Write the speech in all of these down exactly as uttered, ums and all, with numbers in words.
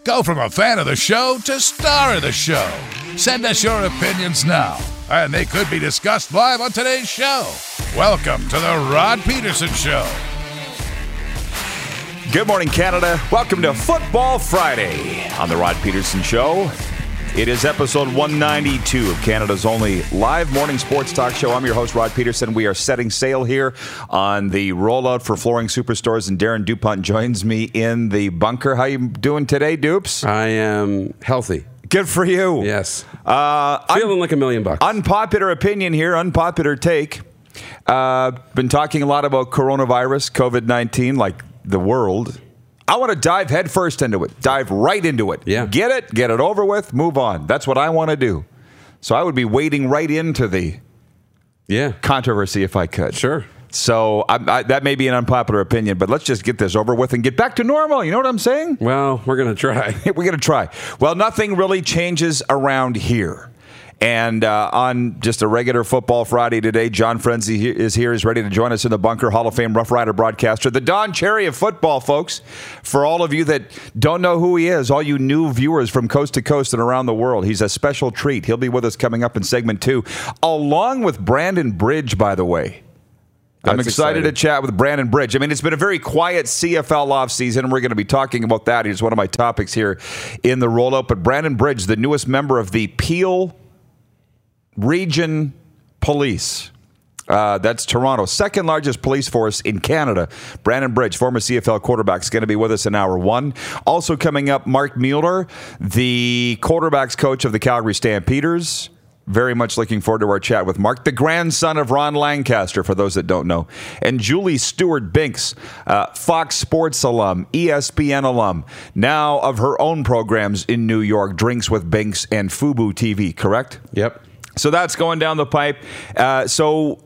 Go from a fan of the show to star of the show. Send us your opinions now, and they could be discussed live on today's show. Welcome to the Rod Peterson Show. Good morning, Canada. Welcome to Football Friday on the Rod Peterson Show. It is episode one ninety-two of Canada's only live morning sports talk show. I'm your host, Rod Peterson. We are setting sail here on the rollout for Flooring Superstores, and Darren DuPont joins me in the bunker. How you doing today, Dupes? I am healthy. Good for you. Yes. Uh, Feeling un- like a million bucks. Unpopular opinion here, unpopular take. Uh, been talking a lot about coronavirus, covid nineteen, like the world. I want to dive headfirst into it. Dive right into it. Yeah. Get it, get it over with, move on. That's what I want to do. So I would be wading right into the yeah. controversy if I could. Sure. So I, I, that may be an unpopular opinion, but let's just get this over with and get back to normal. You know what I'm saying? Well, we're going to try. We're going to try. Well, nothing really changes around here. And uh, on just a regular Football Friday today, John Frenzy is here. He's ready to join us in the bunker. Hall of Fame Rough Rider broadcaster, the Don Cherry of football, folks. For all of you that don't know who he is, all you new viewers from coast to coast and around the world, he's a special treat. He'll be with us coming up in segment two, along with Brandon Bridge, by the way. That's I'm excited exciting. to chat with Brandon Bridge. I mean, it's been a very quiet C F L offseason, and we're going to be talking about that. He's one of my topics here in the rollout. But Brandon Bridge, the newest member of the Peel Region Police. Uh, that's Toronto's second largest police force in Canada. Brandon Bridge, former C F L quarterback, is going to be with us in hour one. Also coming up, Mark Mueller, the quarterbacks coach of the Calgary Stampeders. Very much looking forward to our chat with Mark, the grandson of Ron Lancaster, for those that don't know. And Julie Stewart-Binks, uh, Fox Sports alum, E S P N alum, now of her own programs in New York, Drinks with Binks and Fubu T V, correct? Yep. So that's going down the pipe. Uh, so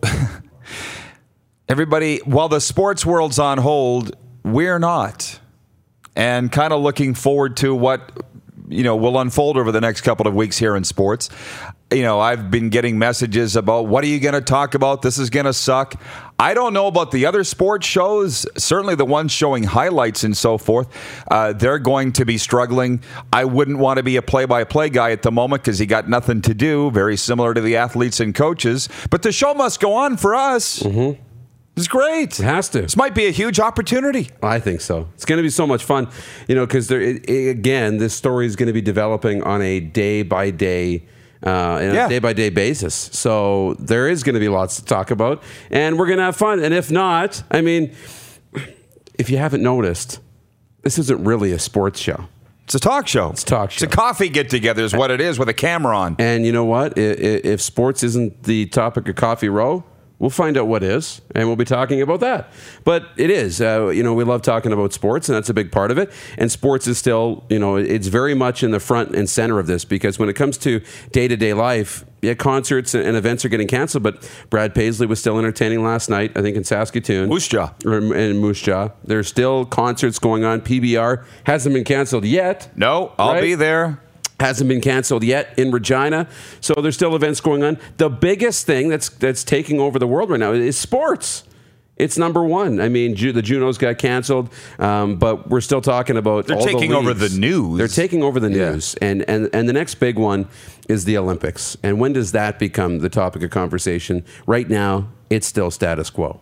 everybody, while the sports world's on hold, we're not. And kind of looking forward to what, you know, will unfold over the next couple of weeks here in sports. You know, I've been getting messages about, what are you going to talk about? This is going to suck. I don't know about the other sports shows. Certainly the ones showing highlights and so forth. Uh, they're going to be struggling. I wouldn't want to be a play-by-play guy at the moment because he got nothing to do. Very similar to the athletes and coaches. But the show must go on for us. Mm-hmm. It's great. It has to. This might be a huge opportunity. I think so. It's going to be so much fun, you know, because there it, it, again, this story is going to be developing on a day-by-day Uh, on Yeah. a day-by-day basis. So there is going to be lots to talk about, and we're going to have fun. And if not, I mean, if you haven't noticed, this isn't really a sports show. It's a talk show. It's a talk show. It's a coffee get-together is what it is with a camera on. And you know what? I- i- If sports isn't the topic of Coffee Row, we'll find out what is, and we'll be talking about that. But it is. Uh, you know, we love talking about sports, and that's a big part of it. And sports is still, you know, it's very much in the front and center of this, because when it comes to day-to-day life, yeah, concerts and events are getting canceled, but Brad Paisley was still entertaining last night, I think, in Saskatoon. Moose Jaw. Or in Moose Jaw. There's still concerts going on. P B R hasn't been canceled yet. No, I'll Right? be there. Hasn't been canceled yet in Regina, so there's still events going on. The biggest thing that's that's taking over the world right now is sports. It's number one. I mean, Ju- the Junos got canceled, um, but we're still talking about. They're all taking the over leagues. the news. They're taking over the Yeah. news, and and and the next big one is the Olympics. And when does that become the topic of conversation? Right now, it's still status quo.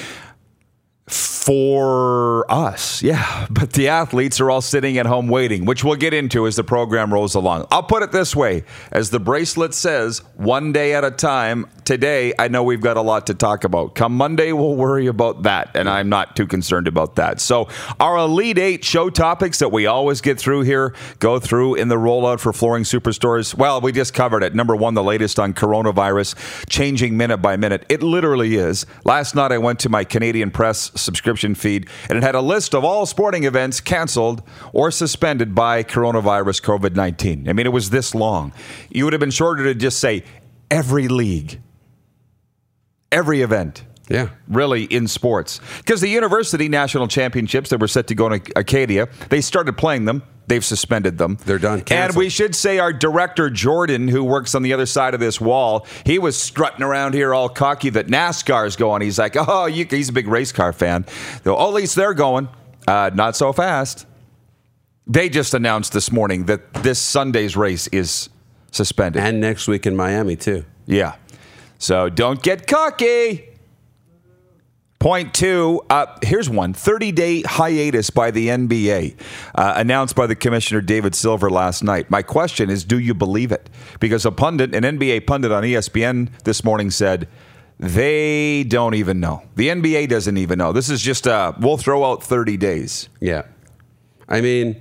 For us, yeah. But the athletes are all sitting at home waiting, which we'll get into as the program rolls along. I'll put it this way. As the bracelet says, one day at a time. Today, I know we've got a lot to talk about. Come Monday, we'll worry about that, and I'm not too concerned about that. So our Elite Eight show topics that we always get through here, go through in the rollout for Flooring Superstores. Well, we just covered it. Number one, the latest on coronavirus, changing minute by minute. It literally is. Last night, I went to my Canadian Press subscription feed, and it had a list of all sporting events canceled or suspended by coronavirus covid nineteen. I mean, it was this long. You would have been shorter to just say every league, every event. Yeah. Really, in sports. Because the university national championships that were set to go to Acadia, they started playing them. They've suspended them. They're done. And Canceled. we should say our director, Jordan, who works on the other side of this wall, he was strutting around here all cocky that NASCAR's going. He's like, oh, you, he's a big race car fan. So, oh, at least they're going. Uh, not so fast. They just announced this morning that this Sunday's race is suspended. And next week in Miami, too. Yeah. So don't get cocky. Point two, uh, here's one. thirty-day hiatus by the N B A, uh, announced by the commissioner David Silver last night. My question is, do you believe it? Because a pundit, an N B A pundit on E S P N this morning said, they don't even know. The N B A doesn't even know. This is just, uh, we'll throw out thirty days. Yeah. I mean,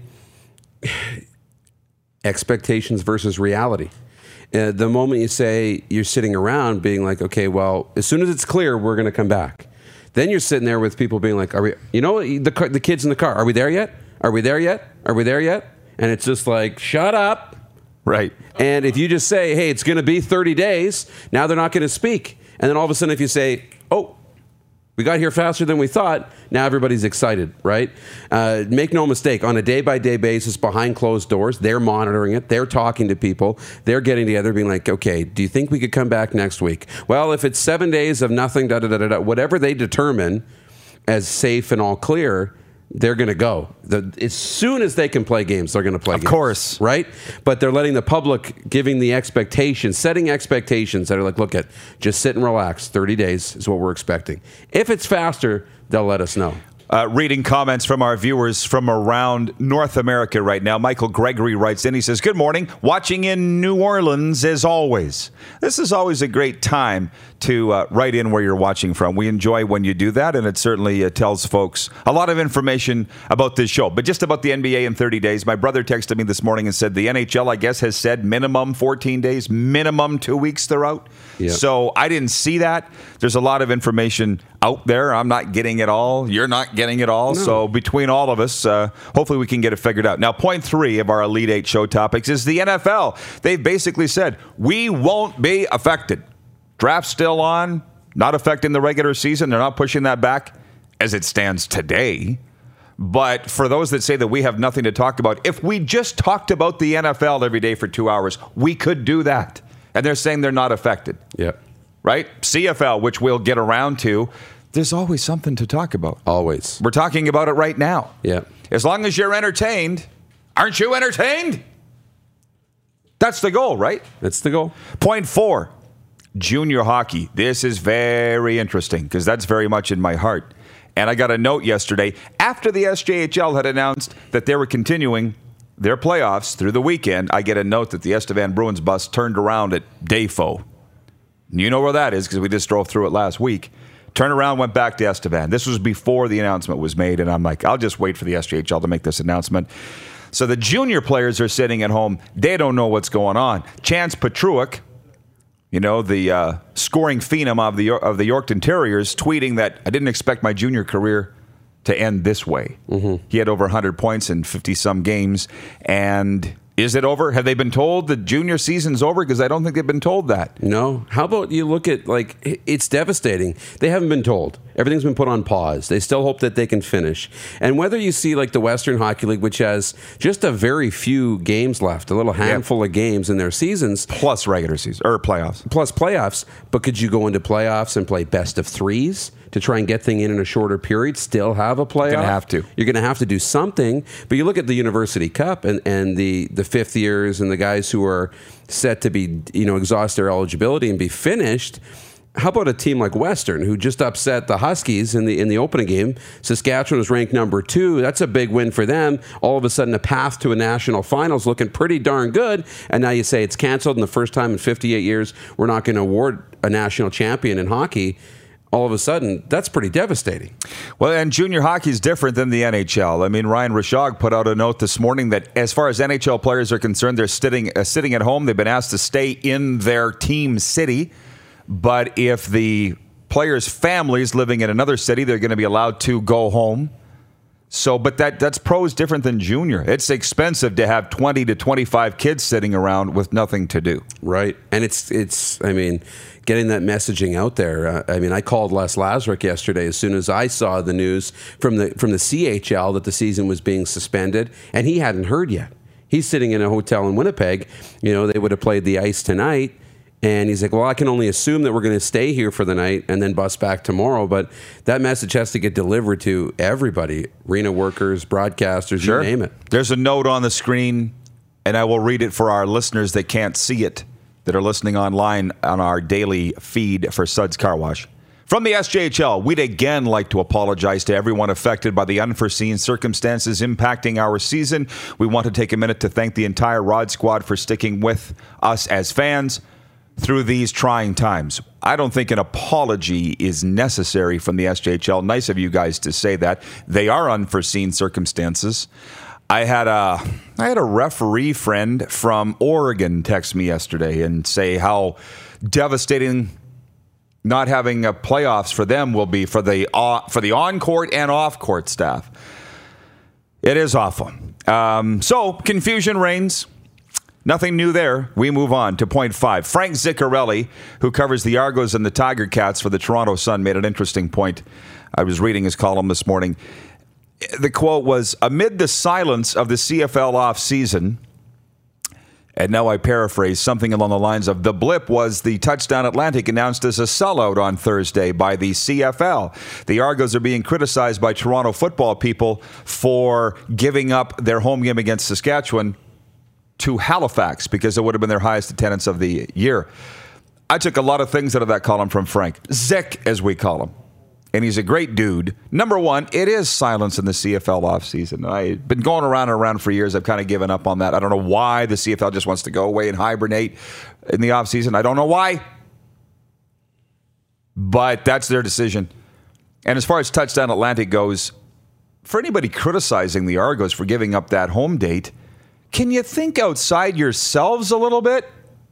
expectations versus reality. Uh, the moment you say you're sitting around being like, okay, well, as soon as it's clear, we're going to come back. Then you're sitting there with people being like, "Are we? You know, the car, the kids in the car. Are we there yet? Are we there yet? Are we there yet?" And it's just like, "Shut up!" Right. And if you just say, "Hey, it's going to be thirty days," now they're not going to speak. And then all of a sudden, if you say, "Oh, we got here faster than we thought," now everybody's excited, right? Uh, make no mistake, on a day-by-day basis, behind closed doors, they're monitoring it. They're talking to people. They're getting together, being like, okay, do you think we could come back next week? Well, if it's seven days of nothing, da-da-da-da-da, whatever they determine as safe and all clear, they're going to go. The, as soon as they can play games, they're going to play of games. Of course. Right? But they're letting the public, giving the expectations, setting expectations that are like, look at, just sit and relax. thirty days is what we're expecting. If it's faster, they'll let us know. Uh, reading comments from our viewers from around North America right now. Michael Gregory writes in. He says, good morning. Watching in New Orleans as always. This is always a great time to uh, write in where you're watching from. We enjoy when you do that, and it certainly uh, tells folks a lot of information about this show. But just about the N B A in thirty days, my brother texted me this morning and said the N H L, I guess, has said minimum fourteen days, minimum two weeks they're out. Yep. So I didn't see that. There's a lot of information out there. I'm not getting it all. You're not getting it all. No. So between all of us, uh, hopefully we can get it figured out. Now, point three of our Elite Eight show topics is the N F L. They've basically said, we won't be affected. Draft's still on, not affecting the regular season. They're not pushing that back as it stands today. But for those that say that we have nothing to talk about, if we just talked about the N F L every day for two hours, we could do that. And they're saying they're not affected. Yep. Right? C F L, which we'll get around to, there's always something to talk about. Always. We're talking about it right now. Yeah. As long as you're entertained, aren't you entertained? That's the goal, right? That's the goal. Point four, junior hockey. This is very interesting because that's very much in my heart. And I got a note yesterday after the S J H L had announced that they were continuing their playoffs through the weekend. I get a note that the Estevan Bruins bus turned around at Defoe. You know where that is because we just drove through it last week. Turned around, went back to Estevan. This was before the announcement was made, and I'm like, I'll just wait for the S J H L to make this announcement. So the junior players are sitting at home. They don't know what's going on. Chance Petruik, you know, the uh, scoring phenom of the of the Yorkton Terriers, tweeting that I didn't expect my junior career to end this way. Mm-hmm. He had over one hundred points in fifty-some games. And is it over? Have they been told the junior season's over? Because I don't think they've been told that. No. How about you look at, like, it's devastating. They haven't been told. Everything's been put on pause. They still hope that they can finish. And whether you see, like, the Western Hockey League, which has just a very few games left, a little handful yep. of games in their seasons. Plus regular season, or playoffs. Plus playoffs. But could you go into playoffs and play best of threes to try and get things in in a shorter period, still have a playoff? You're going to have to. You're going to have to do something. But you look at the University Cup and, and the, the fifth years and the guys who are set to be, you know, exhaust their eligibility and be finished. How about a team like Western, who just upset the Huskies in the in the opening game? Saskatchewan was ranked number two. That's a big win for them. All of a sudden, a path to a national finals looking pretty darn good. And now you say it's canceled, and the first time in fifty-eight years, we're not going to award a national champion in hockey. All of a sudden, that's pretty devastating. Well, and junior hockey is different than the N H L. I mean, Ryan Rishaug put out a note this morning that as far as N H L players are concerned, they're sitting, uh, sitting at home. They've been asked to stay in their team city. But if the players' families living in another city, they're going to be allowed to go home. So, but that that's pro is different than junior. It's expensive to have twenty to twenty-five kids sitting around with nothing to do. Right. And it's, it's I mean, getting that messaging out there. Uh, I mean, I called Les Lazaruk yesterday as soon as I saw the news from the from the C H L that the season was being suspended, and he hadn't heard yet. He's sitting in a hotel in Winnipeg. You know, they would have played the ice tonight. And he's like, well, I can only assume that we're going to stay here for the night and then bus back tomorrow. But that message has to get delivered to everybody, arena workers, broadcasters, Sure. you name it. There's a note on the screen, and I will read it for our listeners that can't see it, that are listening online on our daily feed for Suds Car Wash. From the S J H L, we'd again like to apologize to everyone affected by the unforeseen circumstances impacting our season. We want to take a minute to thank the entire Rod Squad for sticking with us as fans through these trying times. I don't think an apology is necessary from the S J H L. Nice of you guys to say that. They are unforeseen circumstances. I had a I had a referee friend from Oregon text me yesterday and say how devastating not having a playoffs for them will be for the uh, for the on-court and off-court staff. It is awful. Um, so confusion reigns. Nothing new there. We move on to point five. Frank Ziccarelli, who covers the Argos and the Tiger Cats for the Toronto Sun, made an interesting point. I was reading his column this morning. The quote was, amid the silence of the C F L offseason, and now I paraphrase, something along the lines of, the blip was the Touchdown Atlantic announced as a sellout on Thursday by the C F L. The Argos are being criticized by Toronto football people for giving up their home game against Saskatchewan to Halifax because it would have been their highest attendance of the year. I took a lot of things out of that column from Frank. Zick, as we call him. And he's a great dude. Number one, it is silence in the C F L offseason. I've been going around and around for years. I've kind of given up on that. I don't know why the C F L just wants to go away and hibernate in the offseason. I don't know why. But that's their decision. And as far as Touchdown Atlantic goes, for anybody criticizing the Argos for giving up that home date, can you think outside yourselves a little bit?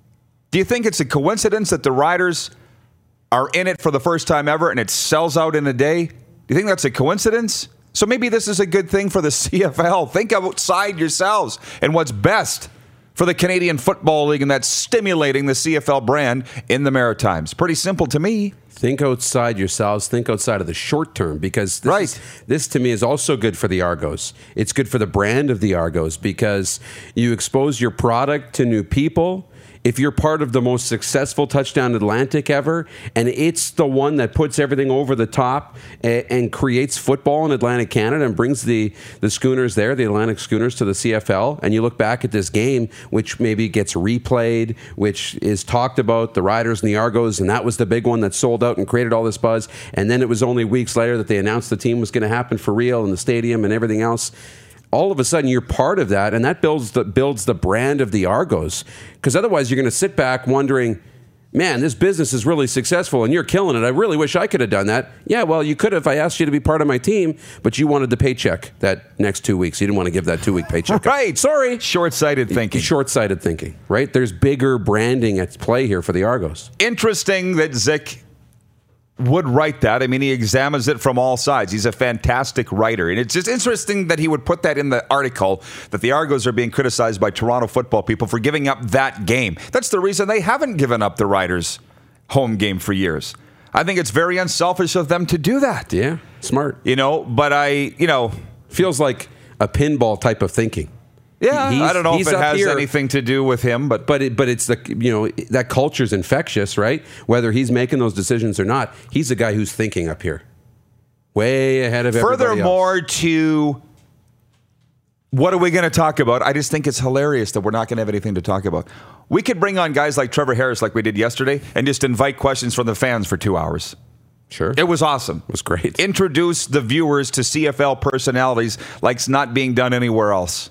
Do you think it's a coincidence that the Riders are in it for the first time ever and it sells out in a day? Do you think that's a coincidence? So maybe this is a good thing for the C F L. Think outside yourselves and what's best for the Canadian Football League, and that's stimulating the C F L brand in the Maritimes. Pretty simple to me. Think outside yourselves. Think outside of the short term, because this, right. is, this to me is also good for the Argos. It's good for the brand of the Argos because you expose your product to new people. If you're part of the most successful Touchdown Atlantic ever, and it's the one that puts everything over the top and, and creates football in Atlantic Canada and brings the, the Schooners there, the Atlantic Schooners, to the C F L, and you look back at this game, which maybe gets replayed, which is talked about, the Riders and the Argos, and that was the big one that sold out and created all this buzz, and then it was only weeks later that they announced the team was going to happen for real in the stadium and everything else. All of a sudden you're part of that, and that builds the builds the brand of the Argos. Because otherwise you're going to sit back wondering, man, this business is really successful and you're killing it. I really wish I could have done that. Yeah, well, you could have if I asked you to be part of my team, but you wanted the paycheck that next two weeks. You didn't want to give that two-week paycheck. Right. Sorry. Short-sighted thinking. Short-sighted thinking, right? There's bigger branding at play here for the Argos. Interesting that Zick would write that. I mean, he examines it from all sides. He's a fantastic writer. And it's just interesting that he would put that in the article, that the Argos are being criticized by Toronto football people for giving up that game. That's the reason they haven't given up the Riders' home game for years. I think it's very unselfish of them to do that. Yeah, smart. You know, but I, you know... Feels like a pinball type of thinking. Yeah, He's, I don't know if it has here, anything to do with him, but but it, but it's the you know that culture's infectious, right? Whether he's making those decisions or not, he's the guy who's thinking up here, way ahead of everybody furthermore else. To what are we going to talk about? I just think it's hilarious that we're not going to have anything to talk about. We could bring on guys like Trevor Harris, like we did yesterday, and just invite questions from the fans for two hours. Sure, it was awesome. It was great. Introduce the viewers to C F L personalities like it's not being done anywhere else.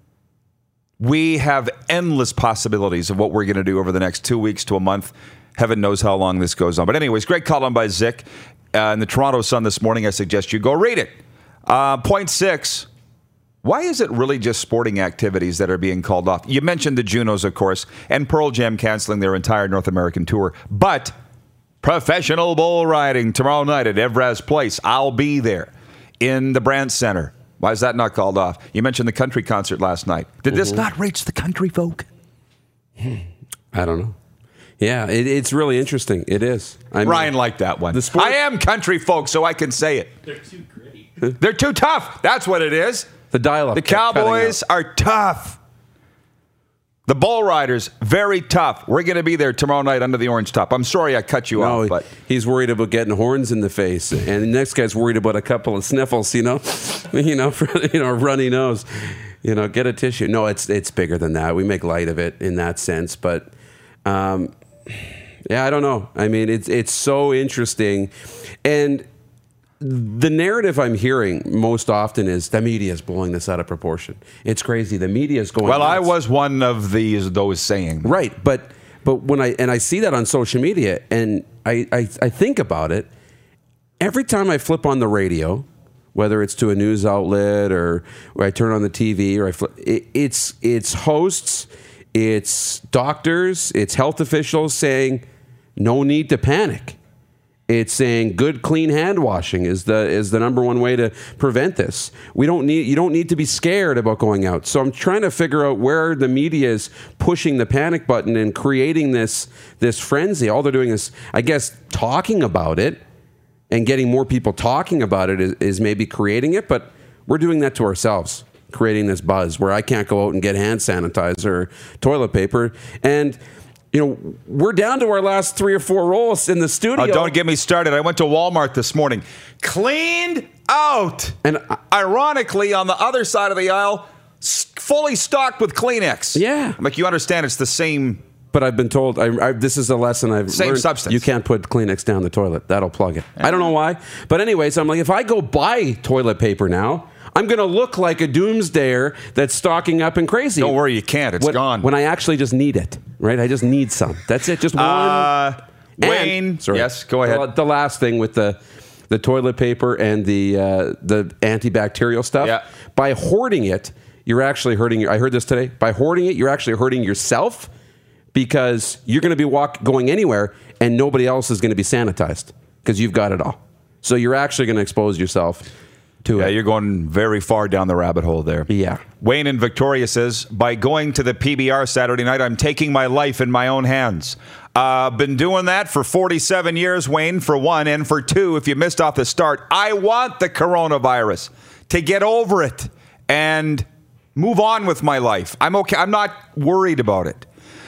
We have endless possibilities of what we're going to do over the next two weeks to a month. Heaven knows how long this goes on. But anyways, great column by Zick uh, in the Toronto Sun this morning. I suggest you go read it. Uh, point six, why is it really just sporting activities that are being called off? You mentioned the Junos, of course, and Pearl Jam canceling their entire North American tour. But professional bull riding tomorrow night at Evraz Place. I'll be there in the Brandt Center. Why is that not called off? You mentioned the country concert last night. Did this mm-hmm. not reach the country folk? I don't know. Yeah, it, it's really interesting. It is. I Ryan mean, liked that one. The sport- I am country folk, so I can say it. They're too gritty. They're too tough. That's what it is. The dial-up. The Cowboys are tough. The Bull Riders, very tough. We're going to be there tomorrow night under the orange top. I'm sorry I cut you no, off, but he's worried about getting horns in the face, and the next guy's worried about a couple of sniffles. You know, you know, for, you know, runny nose. You know, get a tissue. No, it's it's bigger than that. We make light of it in that sense, but um, yeah, I don't know. I mean, it's it's so interesting, and the narrative I'm hearing most often is the media is blowing this out of proportion. It's crazy. The media is going. Well, nuts. I was one of these those saying right, but but when I and I see that on social media, and I I, I think about it every time I flip on the radio, whether it's to a news outlet or, or I turn on the T V or I flip, it, it's it's hosts, it's doctors, it's health officials saying no need to panic. It's saying good, clean hand washing is the is the number one way to prevent this. We don't need you don't need to be scared about going out. So I'm trying to figure out where the media is pushing the panic button and creating this this frenzy. All they're doing is, I guess, talking about it and getting more people talking about it is, is maybe creating it. But we're doing that to ourselves, creating this buzz where I can't go out and get hand sanitizer or toilet paper. And you know, we're down to our last three or four rolls in the studio. Oh, don't get me started. I went to Walmart this morning. Cleaned out. And uh, ironically, on the other side of the aisle, fully stocked with Kleenex. Yeah. I'm like, you understand it's the same. But I've been told, I, I, this is a lesson I've Same learned. substance. You can't put Kleenex down the toilet. That'll plug it. Yeah. I don't know why. But anyways, I'm like, if I go buy toilet paper now, I'm going to look like a doomsdayer that's stocking up and crazy. Don't worry, you can't. It's when, gone. When I actually just need it, right? I just need some. That's it. Just one. Uh, Wayne, and, sorry, yes, go ahead. The, the last thing with the the toilet paper and the uh, the antibacterial stuff. Yeah. By hoarding it, you're actually hurting. Your, I heard this today. By hoarding it, you're actually hurting yourself because you're going to be walk going anywhere and nobody else is going to be sanitized because you've got it all. So you're actually going to expose yourself to yeah, it. you're going very far down the rabbit hole there. Yeah. Wayne in Victoria says, by going to the P B R Saturday night, I'm taking my life in my own hands. Uh, been doing that for forty-seven years, Wayne, for one. And for two, if you missed off the start, I want the coronavirus to get over it and move on with my life. I'm okay. I'm not worried about it.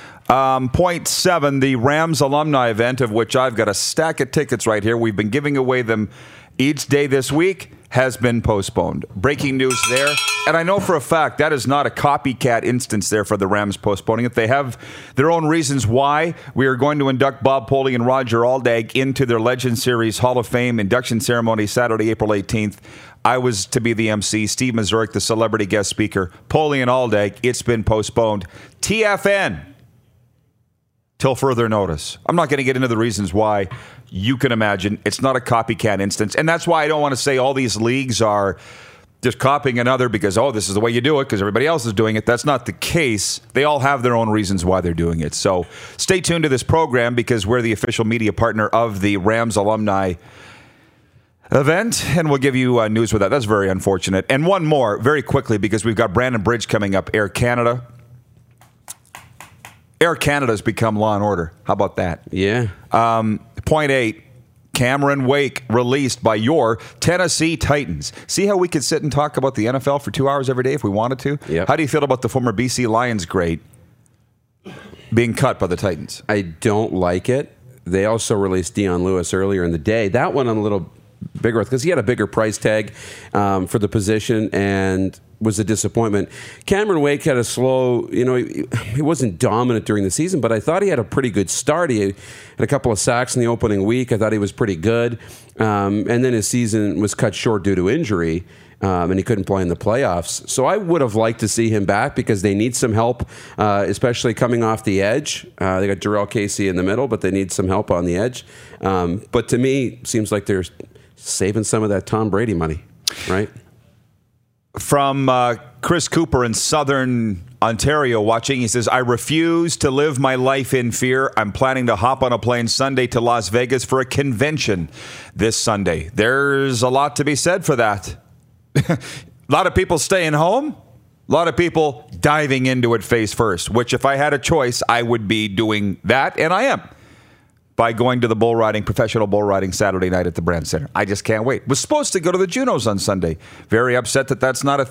Um, point seven, the Rams alumni event, of which I've got a stack of tickets right here. We've been giving away them each day this week, has been postponed. Breaking news there. And I know for a fact that is not a copycat instance there for the Rams postponing it. They have their own reasons why. We are going to induct Bob Poley and Roger Aldag into their Legend Series Hall of Fame induction ceremony Saturday, April eighteenth. I was to be the M C. Steve Mazurek, the celebrity guest speaker. Poley and Aldag, it's been postponed. T F N. Till further notice. I'm not going to get into the reasons why. You can imagine it's not a copycat instance. And that's why I don't want to say all these leagues are just copying another because, oh, this is the way you do it because everybody else is doing it. That's not the case. They all have their own reasons why they're doing it. So stay tuned to this program because we're the official media partner of the Rams alumni event, and we'll give you uh, news with that. That's very unfortunate. And one more, very quickly, because we've got Brandon Bridge coming up, Air Canada. Air Canada's become Law and Order. How about that? Yeah. Um, point eight, Cameron Wake released by your Tennessee Titans. See how we could sit and talk about the N F L for two hours every day if we wanted to? Yep. How do you feel about the former B C Lions great being cut by the Titans? I don't like it. They also released Dion Lewis earlier in the day. That one I'm a little bigger with because he had a bigger price tag um, for the position and was a disappointment. Cameron Wake had a slow, you know, he, he wasn't dominant during the season, but I thought he had a pretty good start. He had a couple of sacks in the opening week. I thought he was pretty good. Um, and then his season was cut short due to injury, um, and he couldn't play in the playoffs. So I would have liked to see him back because they need some help, uh, especially coming off the edge. Uh, they got Jarrell Casey in the middle, but they need some help on the edge. Um, but to me, seems like they're saving some of that Tom Brady money, right? From uh, Chris Cooper in Southern Ontario watching, he says, I refuse to live my life in fear. I'm planning to hop on a plane Sunday to Las Vegas for a convention this Sunday. There's a lot to be said for that. A lot of people staying home. A lot of people diving into it face first, which if I had a choice, I would be doing that, and I am. By going to the bull riding, professional bull riding Saturday night at the Brand Center. I just can't wait. Was supposed to go to the Junos on Sunday. Very upset that that's not a thing.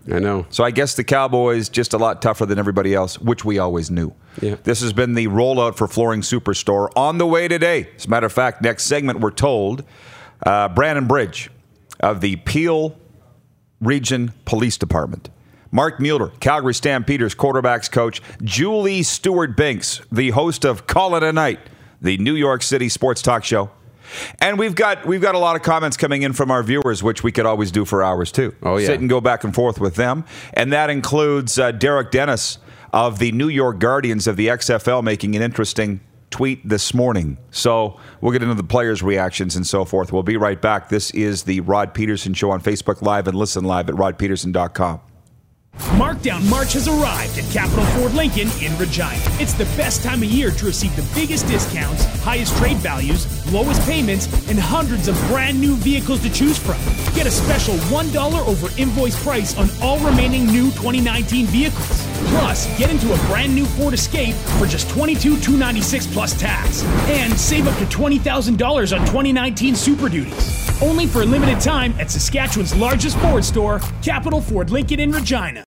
I know. So I guess the Cowboys just a lot tougher than everybody else, which we always knew. Yeah. This has been the rollout for Flooring Superstore on the way today. As a matter of fact, next segment, we're told, uh, Brandon Bridge of the Peel Region Police Department, Mark Mueller, Calgary Stampeders quarterbacks coach, Julie Stewart-Binks, the host of Call It a Night, the New York City sports talk show. And we've got we've got a lot of comments coming in from our viewers, which we could always do for hours too. Oh yeah, sit and go back and forth with them, and that includes uh, Derek Dennis of the New York Guardians of the X F L making an interesting tweet this morning. So we'll get into the players' reactions and so forth. We'll be right back. This is the Rod Peterson Show on Facebook Live and listen live at rod peterson dot com. Markdown March has arrived at Capital Ford Lincoln in Regina. It's the best time of year to receive the biggest discounts, highest trade values, lowest payments, and hundreds of brand new vehicles to choose from. Get a special one dollar over invoice price on all remaining new twenty nineteen vehicles. Plus, get into a brand new Ford Escape for just twenty-two thousand two hundred ninety-six dollars plus tax. And save up to twenty thousand dollars on twenty nineteen Super Duties. Only for a limited time at Saskatchewan's largest Ford store, Capital Ford Lincoln in Regina.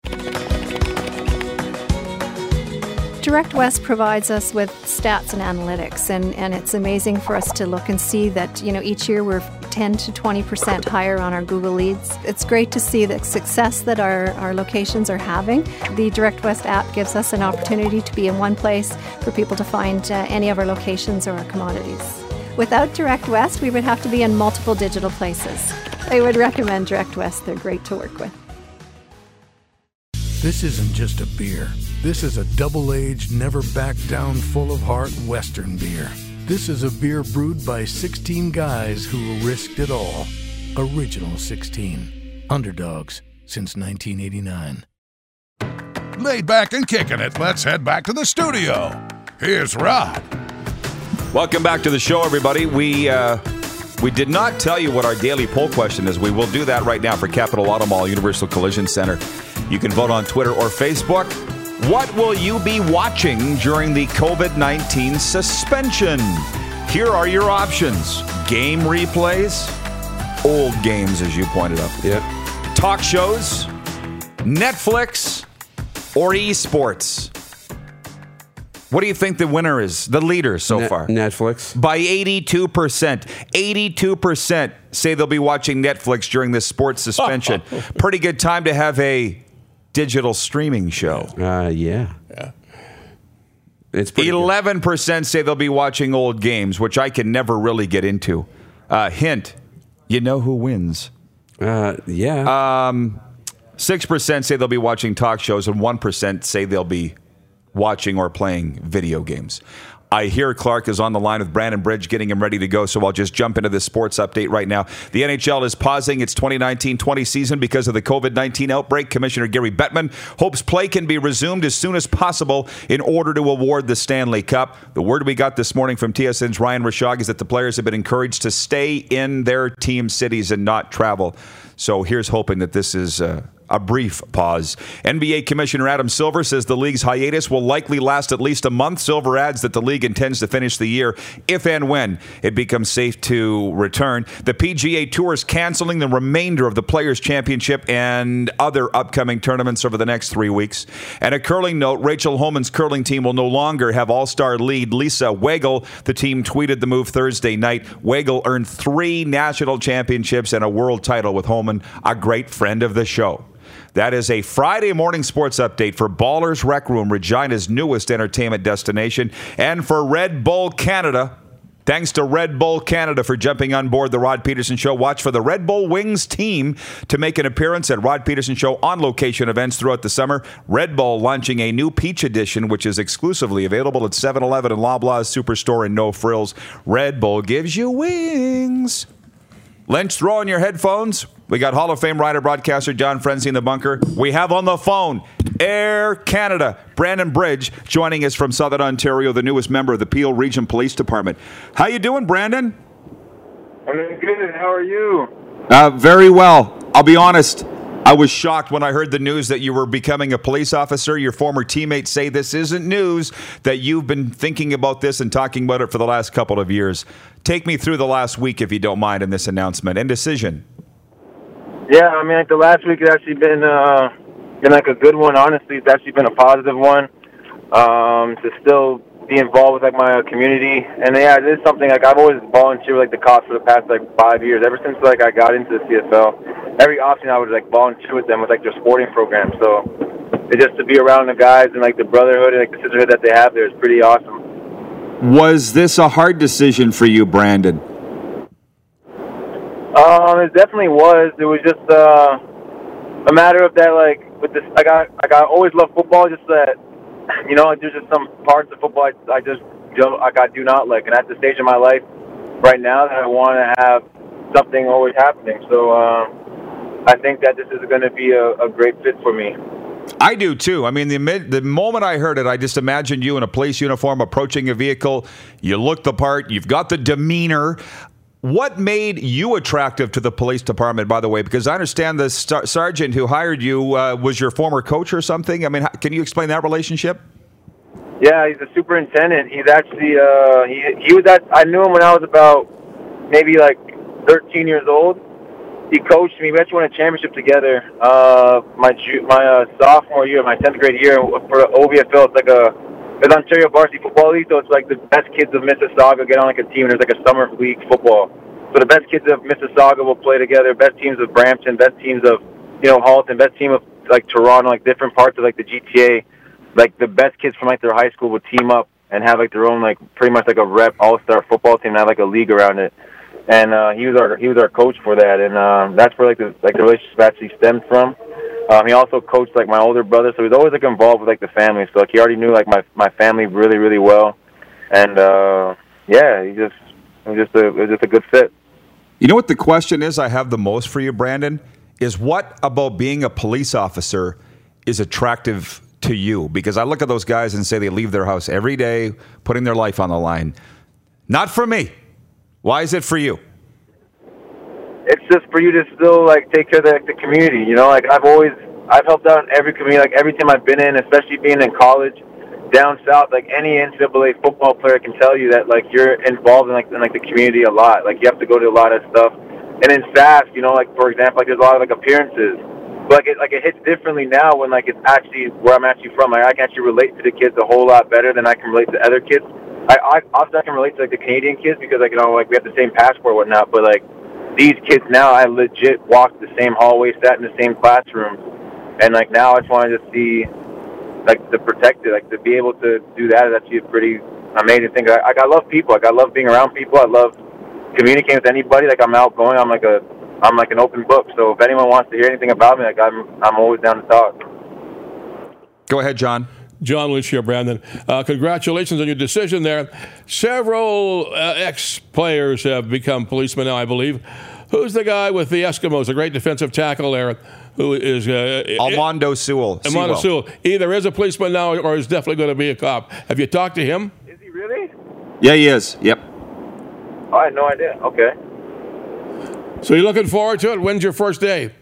Direct West provides us with stats and analytics, and, and it's amazing for us to look and see that, you know, each year we're ten to twenty percent higher on our Google leads. It's great to see the success that our, our locations are having. The Direct West app gives us an opportunity to be in one place for people to find uh, any of our locations or our commodities. Without Direct West, we would have to be in multiple digital places. I would recommend Direct West. They're great to work with. This isn't just a beer. This is a double-aged, never-back-down, full-of-heart Western beer. This is a beer brewed by sixteen guys who risked it all. Original sixteen. Underdogs since nineteen eighty-nine. Laid back and kicking it, let's head back to the studio. Here's Rod. Welcome back to the show, everybody. We uh, we did not tell you what our daily poll question is. We will do that right now for Capital Auto Mall, Universal Collision Center. You can vote on Twitter or Facebook. What will you be watching during the covid nineteen suspension? Here are your options. Game replays, old games, as you pointed out. Yep. Talk shows, Netflix, or esports. What do you think the winner is, the leader so Net- far? Netflix. By eighty-two percent. eighty-two percent say they'll be watching Netflix during this sports suspension. Pretty good time to have a digital streaming show. Uh, yeah. Yeah. It's pretty good. eleven percent say they'll be watching old games, which I can never really get into. Uh, hint, you know who wins. Uh, yeah. Um, six percent say they'll be watching talk shows, and one percent say they'll be watching or playing video games. I hear Clark is on the line with Brandon Bridge, getting him ready to go, so I'll just jump into this sports update right now. The N H L is pausing its twenty nineteen twenty season because of the covid nineteen outbreak. Commissioner Gary Bettman hopes play can be resumed as soon as possible in order to award the Stanley Cup. The word we got this morning from T S N's Ryan Rashog is that the players have been encouraged to stay in their team cities and not travel. So here's hoping that this is Uh, a brief pause. N B A Commissioner Adam Silver says the league's hiatus will likely last at least a month. Silver adds that the league intends to finish the year if and when it becomes safe to return. The P G A Tour is canceling the remainder of the Players' Championship and other upcoming tournaments over the next three weeks. And a curling note, Rachel Homan's curling team will no longer have all-star lead Lisa Weigel. The team tweeted the move Thursday night. Weigel earned three national championships and a world title with Homan, a great friend of the show. That is a Friday morning sports update for Ballers Rec Room, Regina's newest entertainment destination, and for Red Bull Canada. Thanks to Red Bull Canada for jumping on board the Rod Peterson Show. Watch for the Red Bull Wings team to make an appearance at Rod Peterson Show on-location events throughout the summer. Red Bull launching a new Peach Edition, which is exclusively available at seven eleven and Loblaws Superstore and No Frills. Red Bull gives you wings. Lynch, throw on your headphones. We got Hall of Fame writer, broadcaster John Frenzy in the bunker. We have on the phone Air Canada, Brandon Bridge, joining us from Southern Ontario, the newest member of the Peel Region Police Department. How you doing, Brandon? I'm doing good. How are you? Uh, very well. I'll be honest. I was shocked when I heard the news that you were becoming a police officer. Your former teammates say this isn't news, that you've been thinking about this and talking about it for the last couple of years. Take me through the last week, if you don't mind, in this announcement and decision. Yeah, I mean, like the last week has actually been uh, been like a good one. Honestly, it's actually been a positive one. Um, to still be involved with like my community, and yeah, it is something like I've always volunteered with like the cops for the past like five years. Ever since like I got into the C F L, every option I would like volunteer with them with like their sporting program. So it's just to be around the guys and like the brotherhood and like the sisterhood that they have there is pretty awesome. Was this a hard decision for you, Brandon? Um, it definitely was. It was just uh, a matter of that, like with this. I got, like I always loved football. Just that, you know, there's just some parts of football I, I just don't, like I do not like. And at the stage of my life right now, that I want to have something always happening. So um, I think that this is going to be a, a great fit for me. I do too. I mean, the the moment I heard it, I just imagined you in a police uniform approaching a vehicle. You look the part. You've got the demeanor. What made you attractive to the police department, by the way? Because I understand the star- sergeant who hired you uh, was your former coach or something. I mean, how, can you explain that relationship? Yeah, he's a superintendent. He's actually uh, he he was at. I knew him when I was about maybe like thirteen years old. He coached me. We actually won a championship together. Uh, my ju- my uh, sophomore year, my tenth grade year for O V F L. It's like a it's Ontario Varsity Football League, so it's like the best kids of Mississauga get on like a team. And there's like a summer league football. So the best kids of Mississauga will play together. Best teams of Brampton. Best teams of you know Halton. Best team of like Toronto. Like different parts of like the G T A. Like the best kids from like their high school would team up and have like their own like pretty much like a rep all-star football team and have like a league around it. And uh, he was our he was our coach for that, and uh, that's where like the like the relationship actually stemmed from. Um, he also coached like my older brother, so he was always like involved with like the family. So like he already knew like my my family really really well, and uh, yeah, he just it was just a it was just a good fit. You know what the question is I have the most for you, Brandon, is what about being a police officer is attractive to you? Because I look at those guys and say they leave their house every day, putting their life on the line. Not for me. Why is it for you? It's just for you to still like take care of the, the community. You know, like I've always I've helped out in every community, like every team I've been in, especially being in college, down south. Like any N C double A football player can tell you that like you're involved in like in like the community a lot. Like you have to go to a lot of stuff. And in S A F, you know, like for example, like there's a lot of like appearances. But like it like it hits differently now when like it's actually where I'm actually from. Like I can actually relate to the kids a whole lot better than I can relate to other kids. I, I often I can relate to like the Canadian kids because like you know like we have the same passport and whatnot, but like these kids now I legit walked the same hallway, sat in the same classroom, and like now I just wanted to see like to protect it, like to be able to do that is actually a pretty amazing thing. I, like, I love people, like I love being around people, I love communicating with anybody. Like I'm outgoing, I'm like a I'm like an open book. So if anyone wants to hear anything about me, like I'm I'm always down to talk. Go ahead, John. John Lynch here, Brandon. Uh, congratulations on your decision there. Several uh, ex-players have become policemen now, I believe. Who's the guy with the Eskimos, a great defensive tackle there, who is... Uh, Almondo Sewell. Almondo Sewell. Either is a policeman now or is definitely going to be a cop. Have you talked to him? Is he really? Yeah, he is. Yep. Oh, I had no idea. Okay. So you're looking forward to it? When's your first day?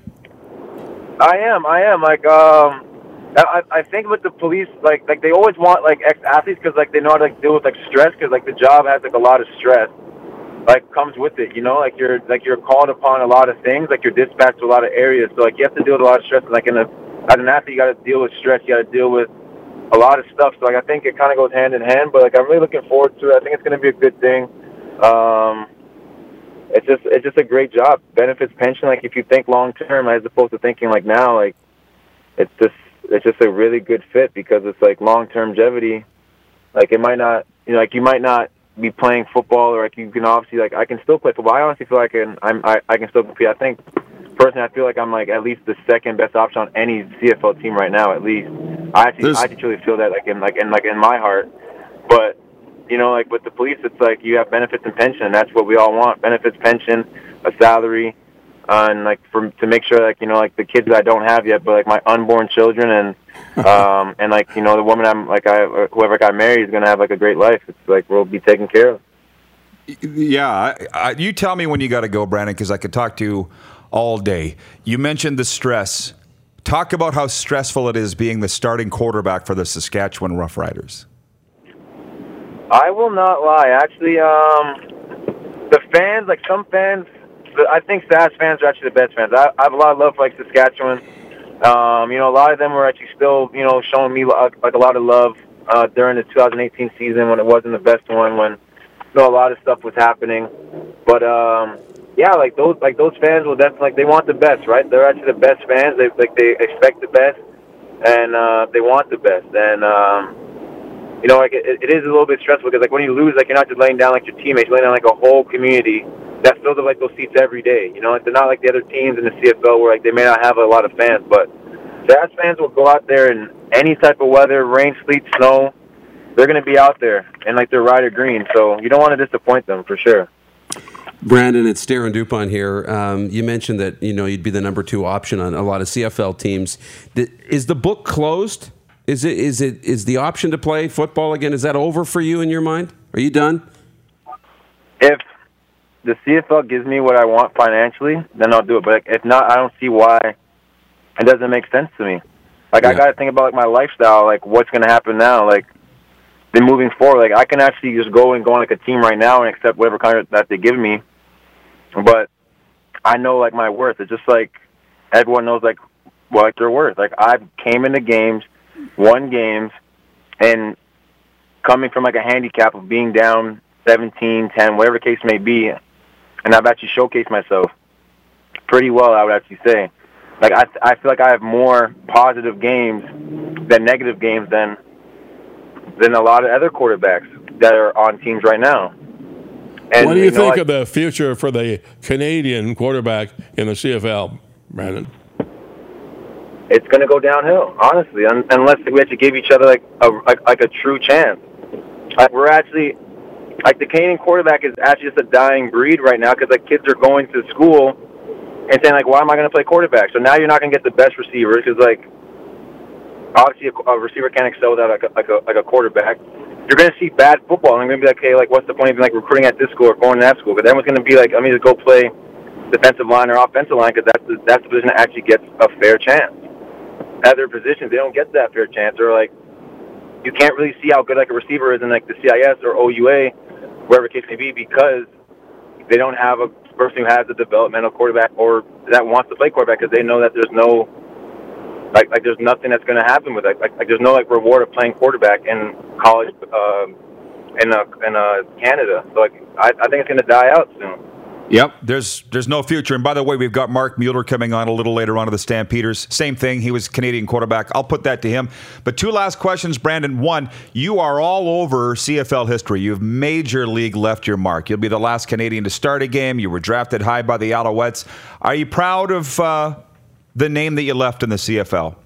I am. I am. Like, um... I, I think with the police, like, like they always want like ex-athletes because like they know how to like, deal with like stress because like the job has like a lot of stress, like comes with it. You know, like you're like you're called upon a lot of things, like you're dispatched to a lot of areas. So like you have to deal with a lot of stress. And, like in a as an athlete, you got to deal with stress. You got to deal with a lot of stuff. So like I think it kind of goes hand in hand. But like I'm really looking forward to it. I think it's going to be a good thing. Um, it's just it's just a great job. Benefits, pension. Like if you think long term as opposed to thinking like now, like it's just. It's just a really good fit because it's like long-term longevity. Like it might not, you know, like you might not be playing football or like you can obviously like I can still play football. I honestly feel like I can, I'm I, I can still compete. I think personally I feel like I'm like at least the second best option on any C F L team right now. At least I actually There's... I actually truly feel that like in like in like in my heart. But you know, like with the police, it's like you have benefits and pension. And that's what we all want: benefits, pension, a salary. Uh, and like for to make sure like you know like the kids that I don't have yet, but like my unborn children and um and like you know the woman I'm like I whoever got married is gonna have like a great life. It's like we'll be taken care of. Yeah, I, I, you tell me when you got to go, Brandon, because I could talk to you all day. You mentioned the stress. Talk about how stressful it is being the starting quarterback for the Saskatchewan Roughriders. I will not lie. Actually, um, the fans like some fans. I think Sask fans are actually the best fans. I, I have a lot of love for like Saskatchewan. Um, you know, a lot of them were actually still, you know, showing me like, like a lot of love uh, during the two thousand eighteen season when it wasn't the best one, when you know a lot of stuff was happening. But um, yeah, like those like those fans will definitely like they want the best, right? They're actually the best fans. They like they expect the best, and uh, they want the best. And um, you know, like it, it is a little bit stressful because like when you lose, like you're not just laying down like your teammates, you're laying down like a whole community that fills up like those seats every day. You know, like, they're not like the other teams in the C F L where like they may not have a lot of fans, but Sask fans will go out there in any type of weather, rain, sleet, snow. They're going to be out there and like they're Ryder Green, so you don't want to disappoint them for sure. Brandon, it's Darren Dupont here. Um, you mentioned that you know you'd be the number two option on a lot of C F L teams. The, is the book closed? Is it is it is the option to play football again? Is that over for you in your mind? Are you done? If the C F L gives me what I want financially, then I'll do it. But if not, I don't see why it doesn't make sense to me. Like yeah. I got to think about like my lifestyle, like what's going to happen now, like then moving forward. Like I can actually just go and go on like a team right now and accept whatever contract that they give me. But I know like my worth. It's just like everyone knows like what they're worth. Like I came into games, won games, and coming from like a handicap of being down seventeen, ten, whatever the case may be, and I've actually showcased myself pretty well, I would actually say. Like I, I feel like I have more positive games than negative games than than a lot of other quarterbacks that are on teams right now. And, what do you, you know, think like, of the future for the Canadian quarterback in the C F L, Brandon? It's going to go downhill, honestly, un- unless we actually give each other like a like, like a true chance. Like we're actually, like the Canadian quarterback is actually just a dying breed right now because like kids are going to school and saying like, why am I going to play quarterback? So now you're not going to get the best receivers because like obviously a, a receiver can't excel without like a, like a like a quarterback. You're going to see bad football, and I'm going to be like, hey, like what's the point of like recruiting at this school or going to that school? Because everyone's going to be like, I'm going to go play defensive line or offensive line because that's the, that's the position that actually gets a fair chance. Other positions, they don't get that fair chance, or like you can't really see how good like a receiver is in like the C I S or O U A, wherever the case may be, because they don't have a person who has a developmental quarterback or that wants to play quarterback because they know that there's no like like there's nothing that's going to happen with it. Like, like there's no like reward of playing quarterback in college uh, in uh, in uh, Canada. So like I, I think it's going to die out soon. Yep, there's there's no future. And by the way, we've got Mark Mueller coming on a little later on to the Stampeders. Same thing. He was Canadian quarterback. I'll put that to him. But two last questions, Brandon. One, you are all over C F L history. You've Major League left your mark. You'll be the last Canadian to start a game. You were drafted high by the Alouettes. Are you proud of uh, the name that you left in the C F L?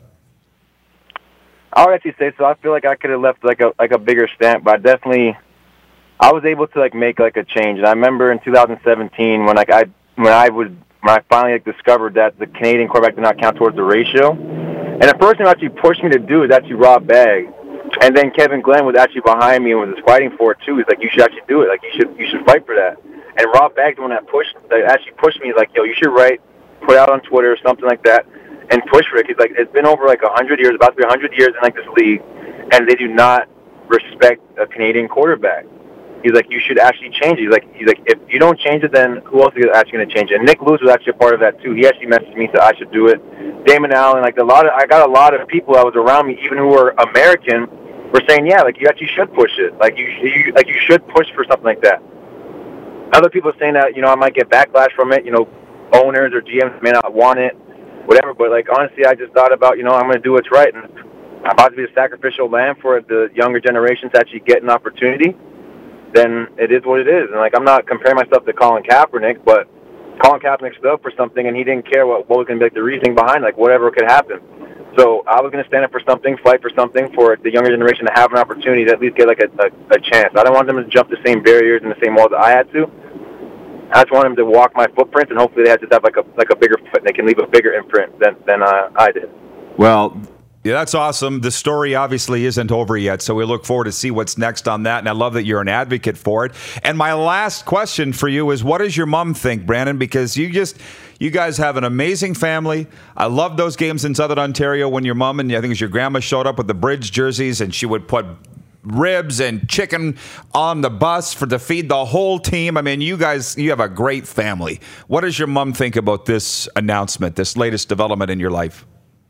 I would actually say so. I feel like I could have left like a like a bigger stamp, but I definitely. I was able to like make like a change, and I remember in two thousand seventeen when like I when I would when I finally like discovered that the Canadian quarterback did not count towards the ratio, and the person who actually pushed me to do it was actually Rob Bagg, and then Kevin Glenn was actually behind me and was fighting for it too. He's like, you should actually do it, like you should you should fight for that. And Rob Bagg, the one that pushed that actually pushed me, like, yo, you should write, put out on Twitter or something like that, and push for it. He's like, it's been over like a hundred years, about to be a hundred years in like this league, and they do not respect a Canadian quarterback. He's like, you should actually change it. He's like, he's like, if you don't change it, then who else is actually going to change it? And Nick Lewis was actually a part of that too. He actually messaged me, said I should do it. Damon Allen, like a lot of, I got a lot of people that was around me, even who were American, were saying, yeah, like you actually should push it. Like you, you like you should push for something like that. Other people are saying that, you know, I might get backlash from it. You know, owners or G Ms may not want it, whatever. But like honestly, I just thought about, you know, I'm going to do what's right, and I'm about to be a sacrificial lamb for the younger generations to actually get an opportunity. Then it is what it is. And, like, I'm not comparing myself to Colin Kaepernick, but Colin Kaepernick stood up for something, and he didn't care what, what was going to be like the reasoning behind, like, whatever could happen. So I was going to stand up for something, fight for something for the younger generation to have an opportunity to at least get, like, a, a, a chance. I don't want them to jump the same barriers and the same walls that I had to. I just want them to walk my footprints, and hopefully they have just have, like, a like a bigger foot, and they can leave a bigger imprint than, than uh, I did. Well, yeah, that's awesome. The story obviously isn't over yet, so we look forward to see what's next on that, and I love that you're an advocate for it. And my last question for you is, what does your mom think, Brandon? Because you just, you guys have an amazing family. I love those games in Southern Ontario when your mom and I think it was your grandma showed up with the Bridge jerseys, and she would put ribs and chicken on the bus for to feed the whole team. I mean, you guys, you have a great family. What does your mom think about this announcement, this latest development in your life?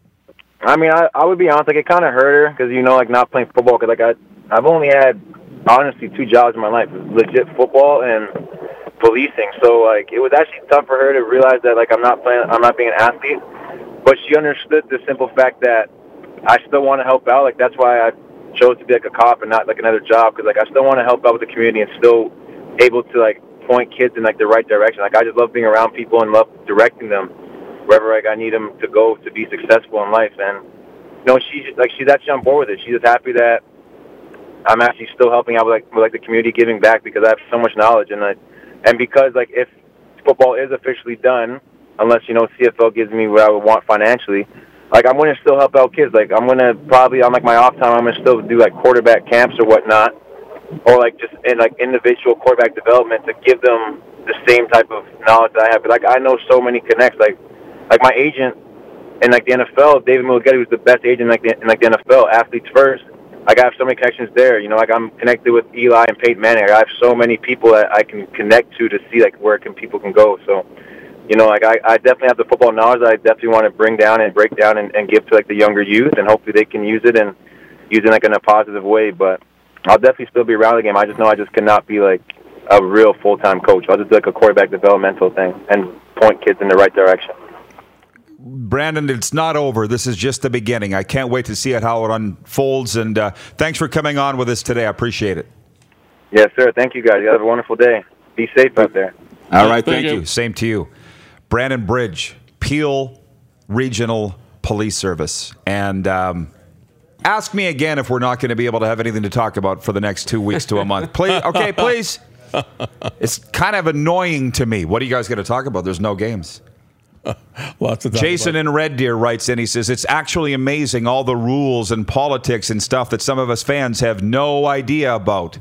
I mean, I, I would be honest, like, it kind of hurt her because, you know, like, not playing football because, like, I, I've only had, honestly, two jobs in my life, legit football and policing. So, like, it was actually tough for her to realize that, like, I'm not playing, I'm not being an athlete. But she understood the simple fact that I still want to help out. Like, that's why I chose to be, like, a cop and not, like, another job because, like, I still want to help out with the community and still able to, like, point kids in, like, the right direction. Like, I just love being around people and love directing them wherever like I need them to go to be successful in life. And you know, she's like she's actually on board with it. She's just happy that I'm actually still helping out with like with, like the community, giving back because I have so much knowledge and I, and because like if football is officially done, unless you know C F L gives me what I would want financially, like I'm gonna still help out kids. Like I'm gonna probably on like my off time, I'm gonna still do like quarterback camps or whatnot, or like just in like individual quarterback development to give them the same type of knowledge that I have. But like I know so many connects. Like Like my agent in like the N F L, David Mullighetti, was the best agent in like the, in like the N F L, Athletes First. Like I have so many connections there. You know, like I'm connected with Eli and Peyton Manning. Like, I have so many people that I can connect to to see like where can people can go. So, you know, like I, I definitely have the football knowledge that I definitely want to bring down and break down and, and give to like the younger youth, and hopefully they can use it and use it like in a positive way. But I'll definitely still be around the game. I just know I just cannot be like a real full time coach. I'll just do like a quarterback developmental thing and point kids in the right direction. Brandon, it's not over. This is just the beginning. I can't wait to see it, how it unfolds. And uh, thanks for coming on with us today. I appreciate it. Yes, sir. Thank you, guys. You have a wonderful day. Be safe out there. All right. Thank, Thank you. you. Same to you. Brandon Bridge, Peel Regional Police Service. And um, ask me again if we're not going to be able to have anything to talk about for the next two weeks to a month. Please. Okay, please. It's kind of annoying to me. What are you guys going to talk about? There's no games. Lots of Jason in Red Deer writes in, he says, it's actually amazing all the rules and politics and stuff that some of us fans have no idea about.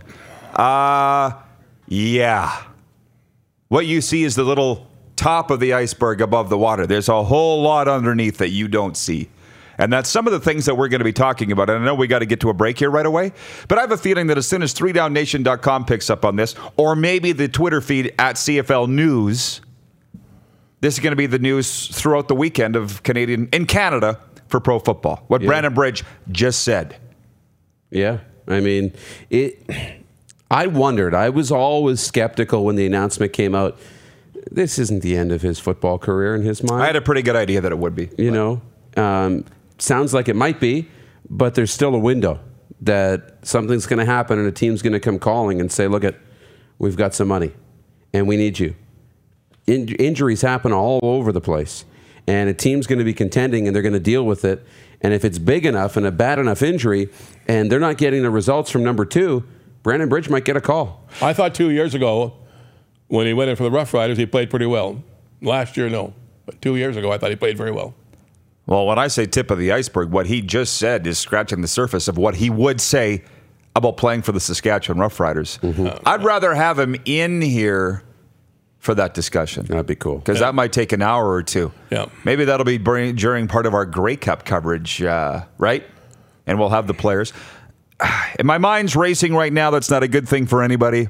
Uh, yeah. What you see is the little top of the iceberg above the water. There's a whole lot underneath that you don't see. And that's some of the things that we're going to be talking about. And I know we got to get to a break here right away, but I have a feeling that as soon as three down nation dot com picks up on this, or maybe the Twitter feed at C F L News, this is going to be the news throughout the weekend of Canadian in Canada for pro football. What yeah. Brandon Bridge just said. Yeah, I mean, it. I wondered. I was always skeptical when the announcement came out. This isn't the end of his football career in his mind. I had a pretty good idea that it would be. You know, um, sounds like it might be, but there's still a window that something's going to happen and a team's going to come calling and say, look, at, we've got some money and we need you. In- injuries happen all over the place, and a team's going to be contending and they're going to deal with it. And if it's big enough and a bad enough injury and they're not getting the results from number two, Brandon Bridge might get a call. I thought two years ago when he went in for the Rough Riders, he played pretty well. Last year, no. But two years ago, I thought he played very well. Well, when I say tip of the iceberg, what he just said is scratching the surface of what he would say about playing for the Saskatchewan Rough Riders. Mm-hmm. Uh, I'd rather have him in here for that discussion. That'd be cool. Because yeah. that might take an hour or two. Yeah. Maybe that'll be during part of our Grey Cup coverage, uh, right? And we'll have the players. And my mind's racing right now. That's not a good thing for anybody.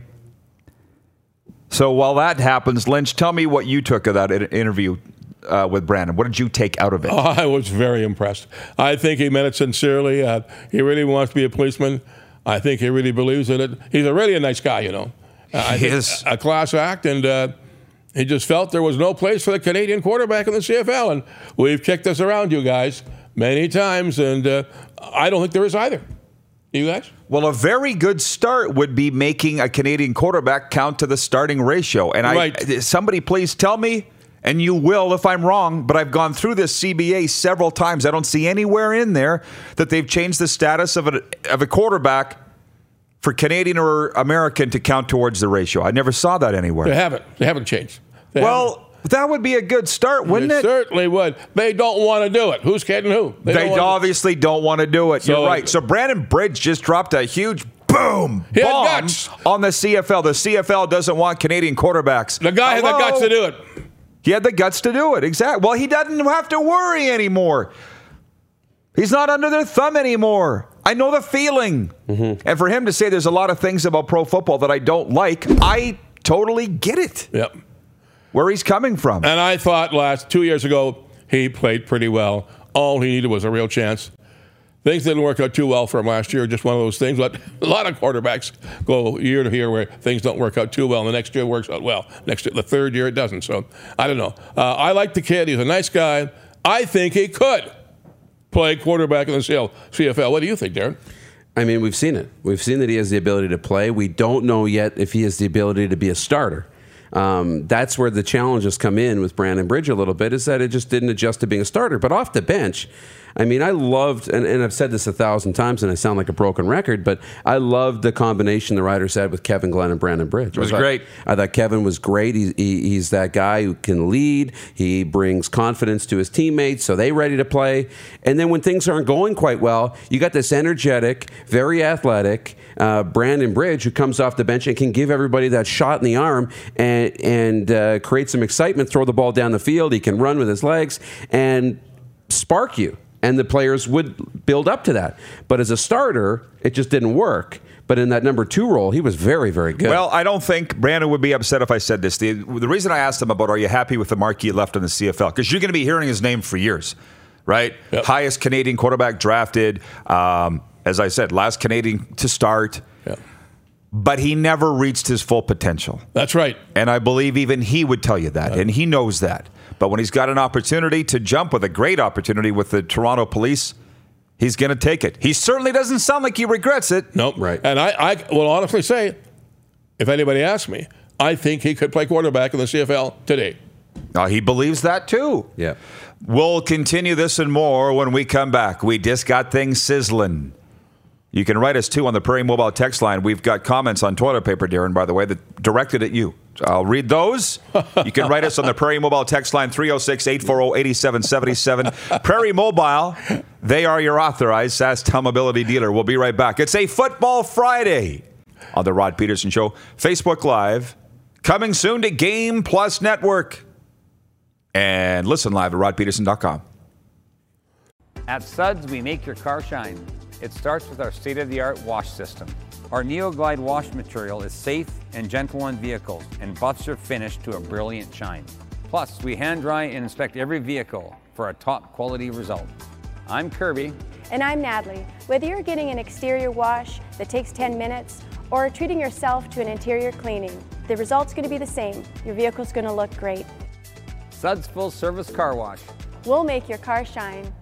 So while that happens, Lynch, tell me what you took of that interview uh, with Brandon. What did you take out of it? Oh, I was very impressed. I think he meant it sincerely. Uh, he really wants to be a policeman. I think he really believes in it. He's a really a nice guy, you know. Uh, I he think is. A class act, and uh, he just felt there was no place for the Canadian quarterback in the C F L. And we've kicked this around, you guys, many times, and uh, I don't think there is either. You guys? Well, a very good start would be making a Canadian quarterback count to the starting ratio. And I, right. somebody please tell me, and you will if I'm wrong, but I've gone through this C B A several times. I don't see anywhere in there that they've changed the status of a, of a quarterback for Canadian or American to count towards the ratio. I never saw that anywhere. They haven't. They haven't changed. They well... haven't. That would be a good start, wouldn't it? It certainly would. They don't want to do it. Who's kidding who? They, they don't obviously to... don't want to do it. So, You're right. So Brandon Bridge just dropped a huge boom he bomb had guts. on the C F L. The C F L doesn't want Canadian quarterbacks. The guy Hello? had the guts to do it. He had the guts to do it. Exactly. Well, he doesn't have to worry anymore. He's not under their thumb anymore. I know the feeling. Mm-hmm. And for him to say there's a lot of things about pro football that I don't like, I totally get it. Yep. Where he's coming from. And I thought last two years ago, he played pretty well. All he needed was a real chance. Things didn't work out too well for him last year, just one of those things. But a lot of quarterbacks go year to year where things don't work out too well, and the next year works out well. Next year, the third year, it doesn't. So, I don't know. Uh, I like the kid. He's a nice guy. I think he could play quarterback in the C F L. What do you think, Darren? I mean, we've seen it. We've seen that he has the ability to play. We don't know yet if he has the ability to be a starter. Um, that's where the challenges come in with Brandon Bridge a little bit, is that it just didn't adjust to being a starter. But off the bench, I mean, I loved, and, and I've said this a thousand times, and I sound like a broken record, but I loved the combination the Riders had with Kevin Glenn and Brandon Bridge. It was I thought, great. I thought Kevin was great. He, he, he's that guy who can lead. He brings confidence to his teammates, so they ready to play. And then when things aren't going quite well, you got this energetic, very athletic uh, Brandon Bridge who comes off the bench and can give everybody that shot in the arm and, and uh, create some excitement, throw the ball down the field. He can run with his legs and spark you. And the players would build up to that. But as a starter, it just didn't work. But in that number two role, he was very, very good. Well, I don't think Brandon would be upset if I said this. The, the reason I asked him about, are you happy with the marquee left in the C F L? Because you're going to be hearing his name for years, right? Yep. Highest Canadian quarterback drafted. Um, as I said, last Canadian to start. Yep. But he never reached his full potential. That's right. And I believe even he would tell you that, right. And he knows that. But when he's got an opportunity to jump with a great opportunity with the Toronto Police, he's going to take it. He certainly doesn't sound like he regrets it. Nope. Right. And I, I will honestly say, if anybody asks me, I think he could play quarterback in the C F L today. Uh, he believes that too. Yeah. We'll continue this and more when we come back. We just got things sizzling. You can write us, too, on the Prairie Mobile text line. We've got comments on toilet paper, Darren, by the way, that directed at you. So I'll read those. You can write us on the Prairie Mobile text line, three oh six, eight four oh, eight seven seven seven. Prairie Mobile, they are your authorized SaskTel mobility dealer. We'll be right back. It's a Football Friday on the Rod Peterson Show. Facebook Live, coming soon to Game Plus Network. And listen live at rod peterson dot com. At Suds, we make your car shine. It starts with our state-of-the-art wash system. Our NeoGlide wash material is safe and gentle on vehicles and buffs your finish to a brilliant shine. Plus, we hand dry and inspect every vehicle for a top quality result. I'm Kirby. And I'm Natalie. Whether you're getting an exterior wash that takes ten minutes or treating yourself to an interior cleaning, the result's going to be the same. Your vehicle's going to look great. Suds Full Service Car Wash. We'll make your car shine.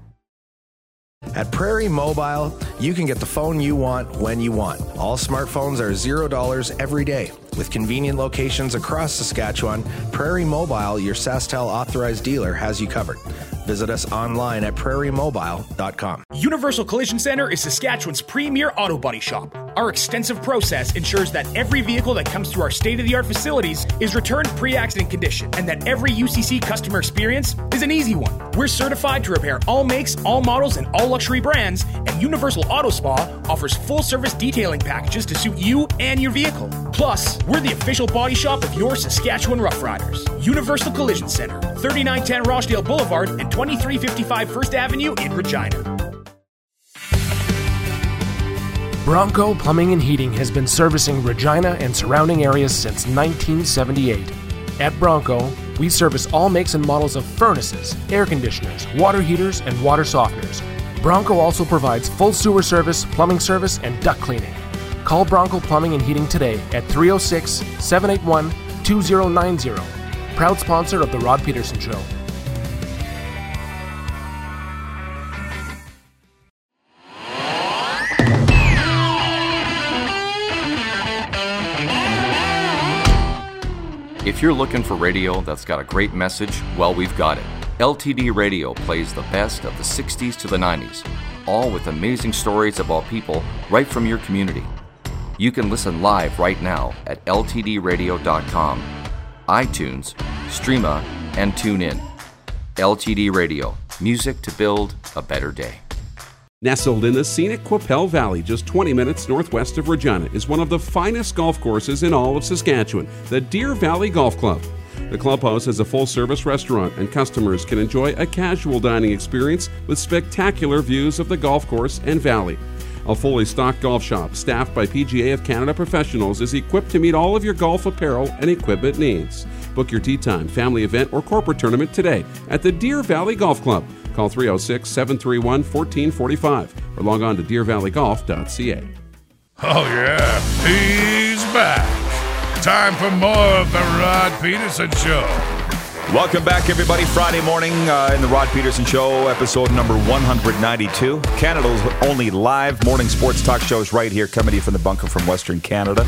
At Prairie Mobile, you can get the phone you want when you want. All smartphones are zero dollars every day. With convenient locations across Saskatchewan, Prairie Mobile, your SaskTel authorized dealer, has you covered. Visit us online at prairie mobile dot com. Universal Collision Center is Saskatchewan's premier auto body shop. Our extensive process ensures that every vehicle that comes through our state-of-the-art facilities is returned pre-accident condition, and that every U C C customer experience is an easy one. We're certified to repair all makes, all models, and all luxury brands, and Universal Auto Spa offers full-service detailing packages to suit you and your vehicle. Plus, we're the official body shop of your Saskatchewan Rough Riders. Universal Collision Center, thirty-nine ten Rochdale Boulevard and twenty-three fifty-five First Avenue in Regina. Bronco Plumbing and Heating has been servicing Regina and surrounding areas since nineteen seventy-eight. At Bronco, we service all makes and models of furnaces, air conditioners, water heaters, and water softeners. Bronco also provides full sewer service, plumbing service, and duct cleaning. Call Bronco Plumbing and Heating today at three oh six, seven eight one, two oh nine oh. Proud sponsor of The Rod Peterson Show. If you're looking for radio that's got a great message, well, we've got it. L T D Radio plays the best of the sixties to the nineties, all with amazing stories about people right from your community. You can listen live right now at L T D radio dot com, iTunes, Streama, and TuneIn. L T D Radio, music to build a better day. Nestled in the scenic Qu'Appelle Valley, just twenty minutes northwest of Regina, is one of the finest golf courses in all of Saskatchewan, the Deer Valley Golf Club. The clubhouse has a full-service restaurant, and customers can enjoy a casual dining experience with spectacular views of the golf course and valley. A fully stocked golf shop, staffed by P G A of Canada professionals, is equipped to meet all of your golf apparel and equipment needs. Book your tee time, family event, or corporate tournament today at the Deer Valley Golf Club. Call three oh six, seven three one, one four four five or log on to deer valley golf dot c a. Oh, yeah, he's back. Time for more of the Rod Peterson Show. Welcome back, everybody. Friday morning uh, in the Rod Peterson Show, episode number one ninety-two. Canada's only live morning sports talk shows right here, coming to you from the bunker from Western Canada.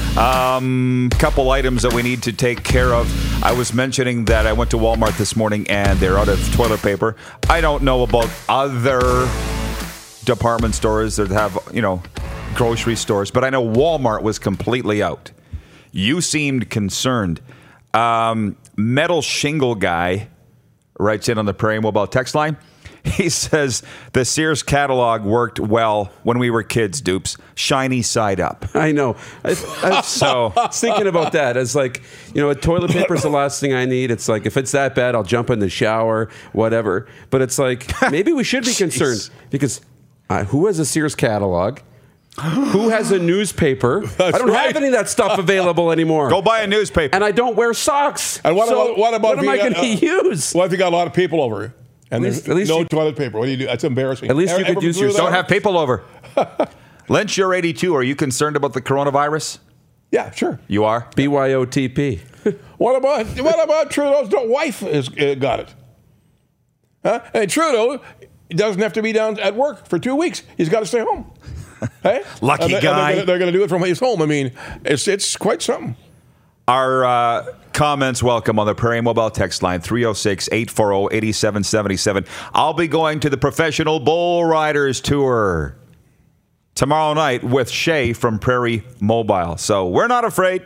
Um, couple items that we need to take care of. I was mentioning that I went to Walmart this morning and they're out of toilet paper. I don't know about other department stores that have, you know, grocery stores, but I know Walmart was completely out. You seemed concerned. Um, Metal Shingle Guy writes in on the Prairie Mobile text line. He says, the Sears catalog worked well when we were kids, dupes. Shiny side up. I know. I, I, so I was thinking about that. It's like, you know, toilet paper is the last thing I need. It's like, if it's that bad, I'll jump in the shower, whatever. But it's like, maybe we should be concerned because uh, who has a Sears catalog? Who has a newspaper? That's I don't right. have any of that stuff available anymore. Go buy a newspaper. And I don't wear socks. And what So about what about what am I going to uh, use? What if you got a lot of people over and At least- there's at least no you- toilet paper? What do you do? That's embarrassing. At least you Ever- could ever use through your- that? Don't have people over. Lynch, you're eighty-two. Are you concerned about the coronavirus? Yeah, sure. You are? B Y O T P. What about what about Trudeau's wife has uh, got it? Huh? And Trudeau doesn't have to be down at work for two weeks. He's got to stay home. Hey, Lucky and they, guy. And they're going to do it from his home. I mean, it's it's quite something. Our uh, comments welcome on the Prairie Mobile text line, three oh six, eight four oh, eight seven seven seven. I'll be going to the Professional Bull Riders Tour tomorrow night with Shay from Prairie Mobile. So we're not afraid.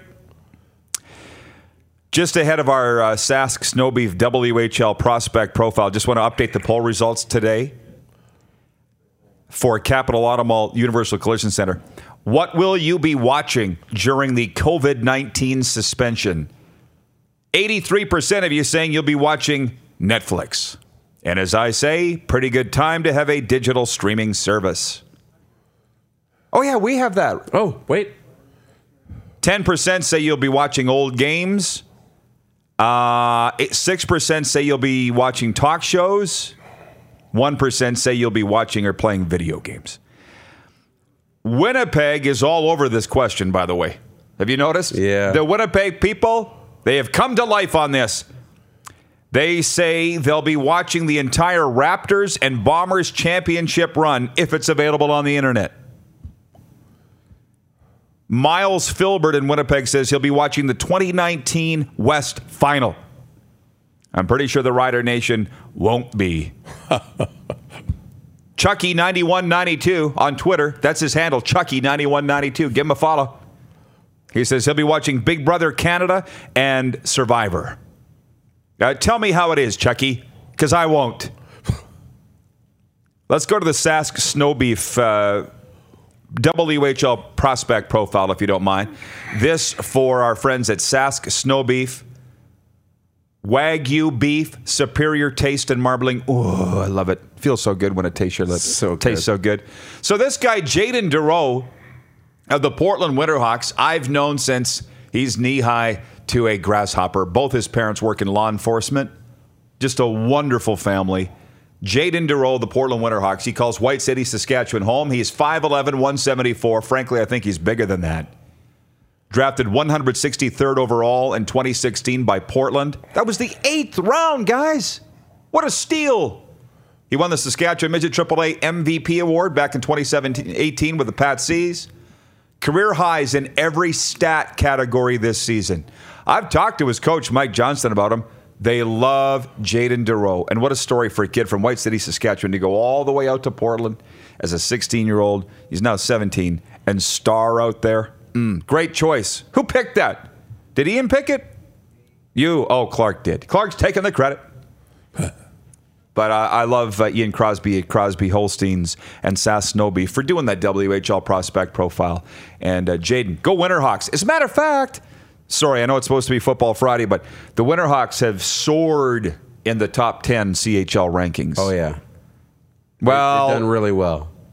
Just ahead of our uh, Sask Snow Beef W H L prospect profile, just want to update the poll results today for Capital Auto Mall Universal Collision Center. What will you be watching during the covid nineteen suspension? eighty-three percent of you saying you'll be watching Netflix. And as I say, pretty good time to have a digital streaming service. Oh, yeah, we have that. Oh, wait. ten percent say you'll be watching old games. Uh, six percent say you'll be watching talk shows. one percent say you'll be watching or playing video games. Winnipeg is all over this question, by the way. Have you noticed? Yeah. The Winnipeg people, they have come to life on this. They say they'll be watching the entire Raptors and Bombers championship run if it's available on the internet. Miles Filbert in Winnipeg says he'll be watching the twenty nineteen West Final. I'm pretty sure the Rider Nation won't be. Chucky ninety-one ninety-two on Twitter. That's his handle, Chucky ninety-one ninety-two. Give him a follow. He says he'll be watching Big Brother Canada and Survivor. Uh, tell me how it is, Chucky, because I won't. Let's go to the Sask Snow Beef uh, W H L prospect profile, if you don't mind. This for our friends at Sask Snow Beef. Wagyu beef, superior taste and marbling. Oh, I love it. Feels so good when it tastes your lips. So good. Tastes so good. So this guy, Jaden Deroe of the Portland Winterhawks, I've known since he's knee-high to a grasshopper. Both his parents work in law enforcement. Just a wonderful family. Jaden Deroe, the Portland Winterhawks. He calls White City, Saskatchewan home. He's five eleven, one seventy-four. Frankly, I think he's bigger than that. Drafted one hundred sixty-third overall in twenty sixteen by Portland. That was the eighth round, guys. What a steal. He won the Saskatchewan Midget triple A M V P award back in twenty seventeen eighteen with the Pat C's. Career highs in every stat category this season. I've talked to his coach, Mike Johnston, about him. They love Jaden Deroe. And what a story for a kid from White City, Saskatchewan to go all the way out to Portland as a sixteen-year-old. He's now seventeen and star out there. Mm, great choice. Who picked that? Did Ian pick it? You. Oh, Clark did. Clark's taking the credit. But uh, I love uh, Ian Crosby at Crosby Holsteins and Sask Snow Beef for doing that W H L prospect profile. And uh, Jaden, go Winterhawks. As a matter of fact, sorry, I know it's supposed to be Football Friday, but the Winterhawks have soared in the top ten C H L rankings. Oh, yeah. Well, They've done really well.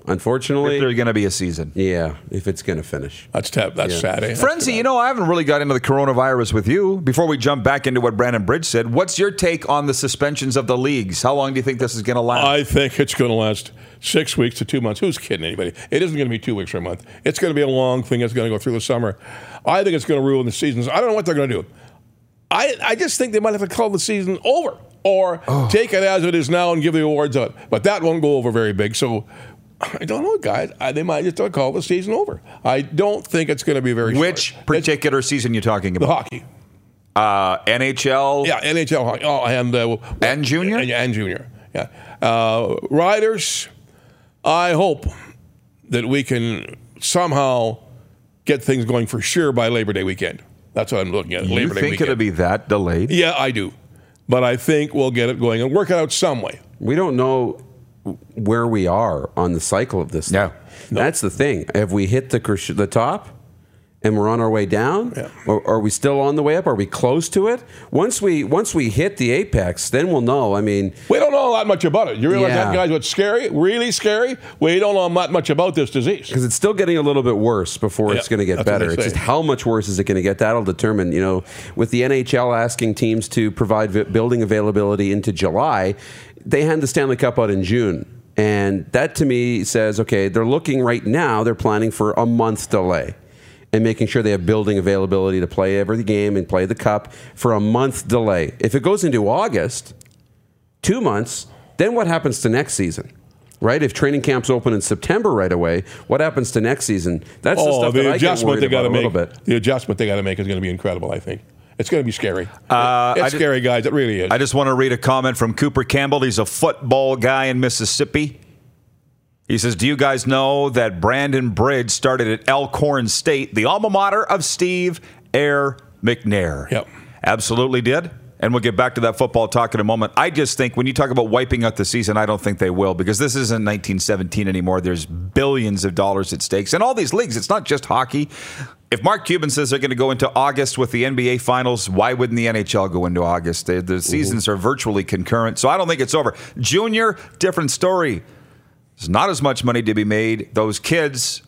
unfortunately. If there's going to be a season. Yeah, if it's going to finish. That's t- that's Yeah. sad. Eh? That's Frenzy, you know, I haven't really got into the coronavirus with you. Before we jump back into what Brandon Bridge said, what's your take on the suspensions of the leagues? How long do you think this is going to last? I think it's going to last six weeks to two months. Who's kidding anybody? It isn't going to be two weeks or a month. It's going to be a long thing. It's going to go through the summer. I think it's going to ruin the seasons. I don't know what they're going to do. I, I just think they might have to call the season over or oh. take it as it is now and give the awards out. But that won't go over very big. So I don't know, guys. I, they might just call the season over. I don't think it's going to be very Which short. particular it's, season you're talking about? The hockey. Uh, N H L? Yeah, N H L hockey. Oh, and, uh, and junior? And, and junior, yeah. Uh, riders, I hope that we can somehow get things going for sure by Labor Day weekend. That's what I'm looking at. You Labor Day think weekend. it'll be that delayed? Yeah, I do. But I think we'll get it going and work it out some way. We don't know where we are on the cycle of this. Yeah. No. That's the thing. Have we hit the the top and we're on our way down? Yeah. Or are we still on the way up? Are we close to it? Once we once we hit the apex, then we'll know. I mean, we don't know that much about it. You realize yeah. that, guys, what's scary, really scary? We don't know that much about this disease. Because it's still getting a little bit worse before yeah, it's going to get better. It's just how much worse is it going to get? That'll determine, you know, with the N H L asking teams to provide vi- building availability into July, they hand the Stanley Cup out in June. And that to me says, okay, they're looking right now, they're planning for a month delay and making sure they have building availability to play every game and play the cup for a month delay. If it goes into August, two months, then what happens to next season? Right? If training camps open in September right away, what happens to next season? That's the oh, stuff the that I get adjustment worried they got to about a little make. bit. The adjustment they got to make is going to be incredible, I think. It's going to be scary. Uh, it's I scary, just, guys. It really is. I just want to read a comment from Cooper Campbell. He's a football guy in Mississippi. He says, do you guys know that Brandon Bridge started at Elkhorn State, the alma mater of Steve Air McNair? Yep. Absolutely did. And we'll get back to that football talk in a moment. I just think when you talk about wiping out the season, I don't think they will, because this isn't nineteen seventeen anymore. There's billions of dollars at stake. And all these leagues, it's not just hockey. If Mark Cuban says they're going to go into August with the N B A Finals, why wouldn't the N H L go into August? The, the seasons mm-hmm. are virtually concurrent, so I don't think it's over. Junior, different story. There's not as much money to be made. Those kids,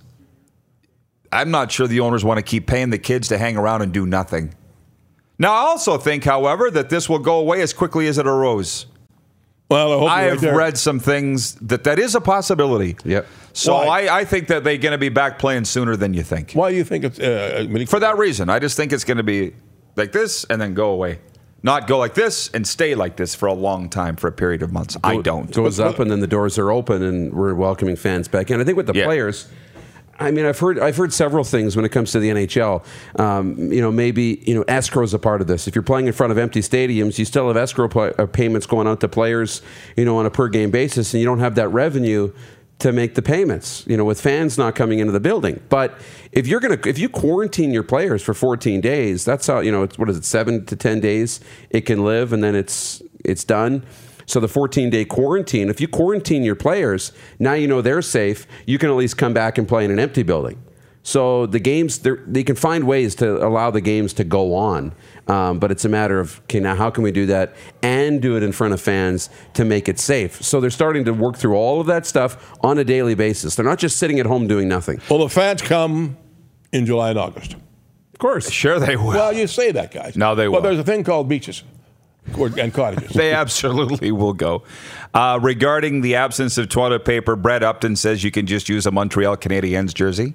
I'm not sure the owners want to keep paying the kids to hang around and do nothing. Now, I also think, however, that this will go away as quickly as it arose. Well, I, hope I have right read some things that that is a possibility. Yep. So I, I think that they're going to be back playing sooner than you think. Why do you think it's... Uh, For that reason. I just think it's going to be like this and then go away. Not go like this and stay like this for a long time, for a period of months. Go, I don't. Goes up and then the doors are open and we're welcoming fans back in. I think with the yeah. players... I mean, I've heard I've heard several things when it comes to the N H L. Um, you know, maybe you know escrow is a part of this. If you're playing in front of empty stadiums, you still have escrow pl- uh, payments going out to players, you know, on a per game basis, and you don't have that revenue to make the payments. You know, with fans not coming into the building. But if you're gonna if you quarantine your players for fourteen days, that's how you know it's what is it seven to ten days it can live, and then it's it's done. So the fourteen-day quarantine, if you quarantine your players, now you know they're safe, you can at least come back and play in an empty building. So the games, they can find ways to allow the games to go on. Um, but it's a matter of, okay, now how can we do that and do it in front of fans to make it safe? So they're starting to work through all of that stuff on a daily basis. They're not just sitting at home doing nothing. Well, the fans come in July and August. Of course. Sure they will. Well, you say that, guys. No, they will. Well, there's a thing called beaches. And cottages. They absolutely will go. Uh, regarding the absence of toilet paper, Brett Upton says you can just use a Montreal Canadiens jersey.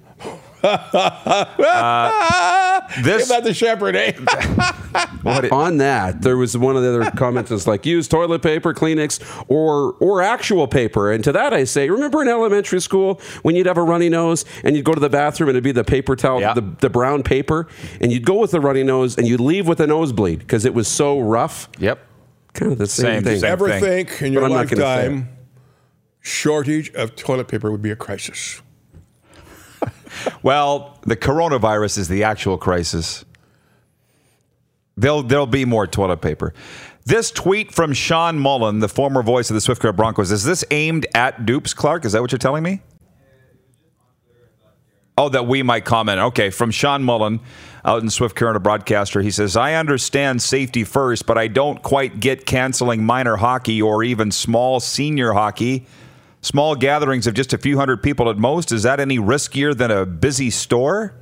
uh, this about the shepherd, eh? what it, on that, there was one of the other comments was like, use toilet paper, Kleenex, or or actual paper. And to that I say, remember in elementary school when you'd have a runny nose and you'd go to the bathroom and it'd be the paper towel, yeah. the, the brown paper, and you'd go with the runny nose and you'd leave with a nosebleed because it was so rough. Yep. Kind of the same, same thing. Same Ever thing. think in your lifetime shortage of toilet paper would be a crisis? Well, the coronavirus is the actual crisis. There'll, there'll be more toilet paper. This tweet from Sean Mullen, the former voice of the Swift Current Broncos, is this aimed at Dupes, Clark? Is that what you're telling me? Oh, that we might comment. Okay, from Sean Mullen out in Swift Current, a broadcaster. He says, I understand safety first, but I don't quite get canceling minor hockey or even small senior hockey. Small gatherings of just a few hundred people at most, is that any riskier than a busy store?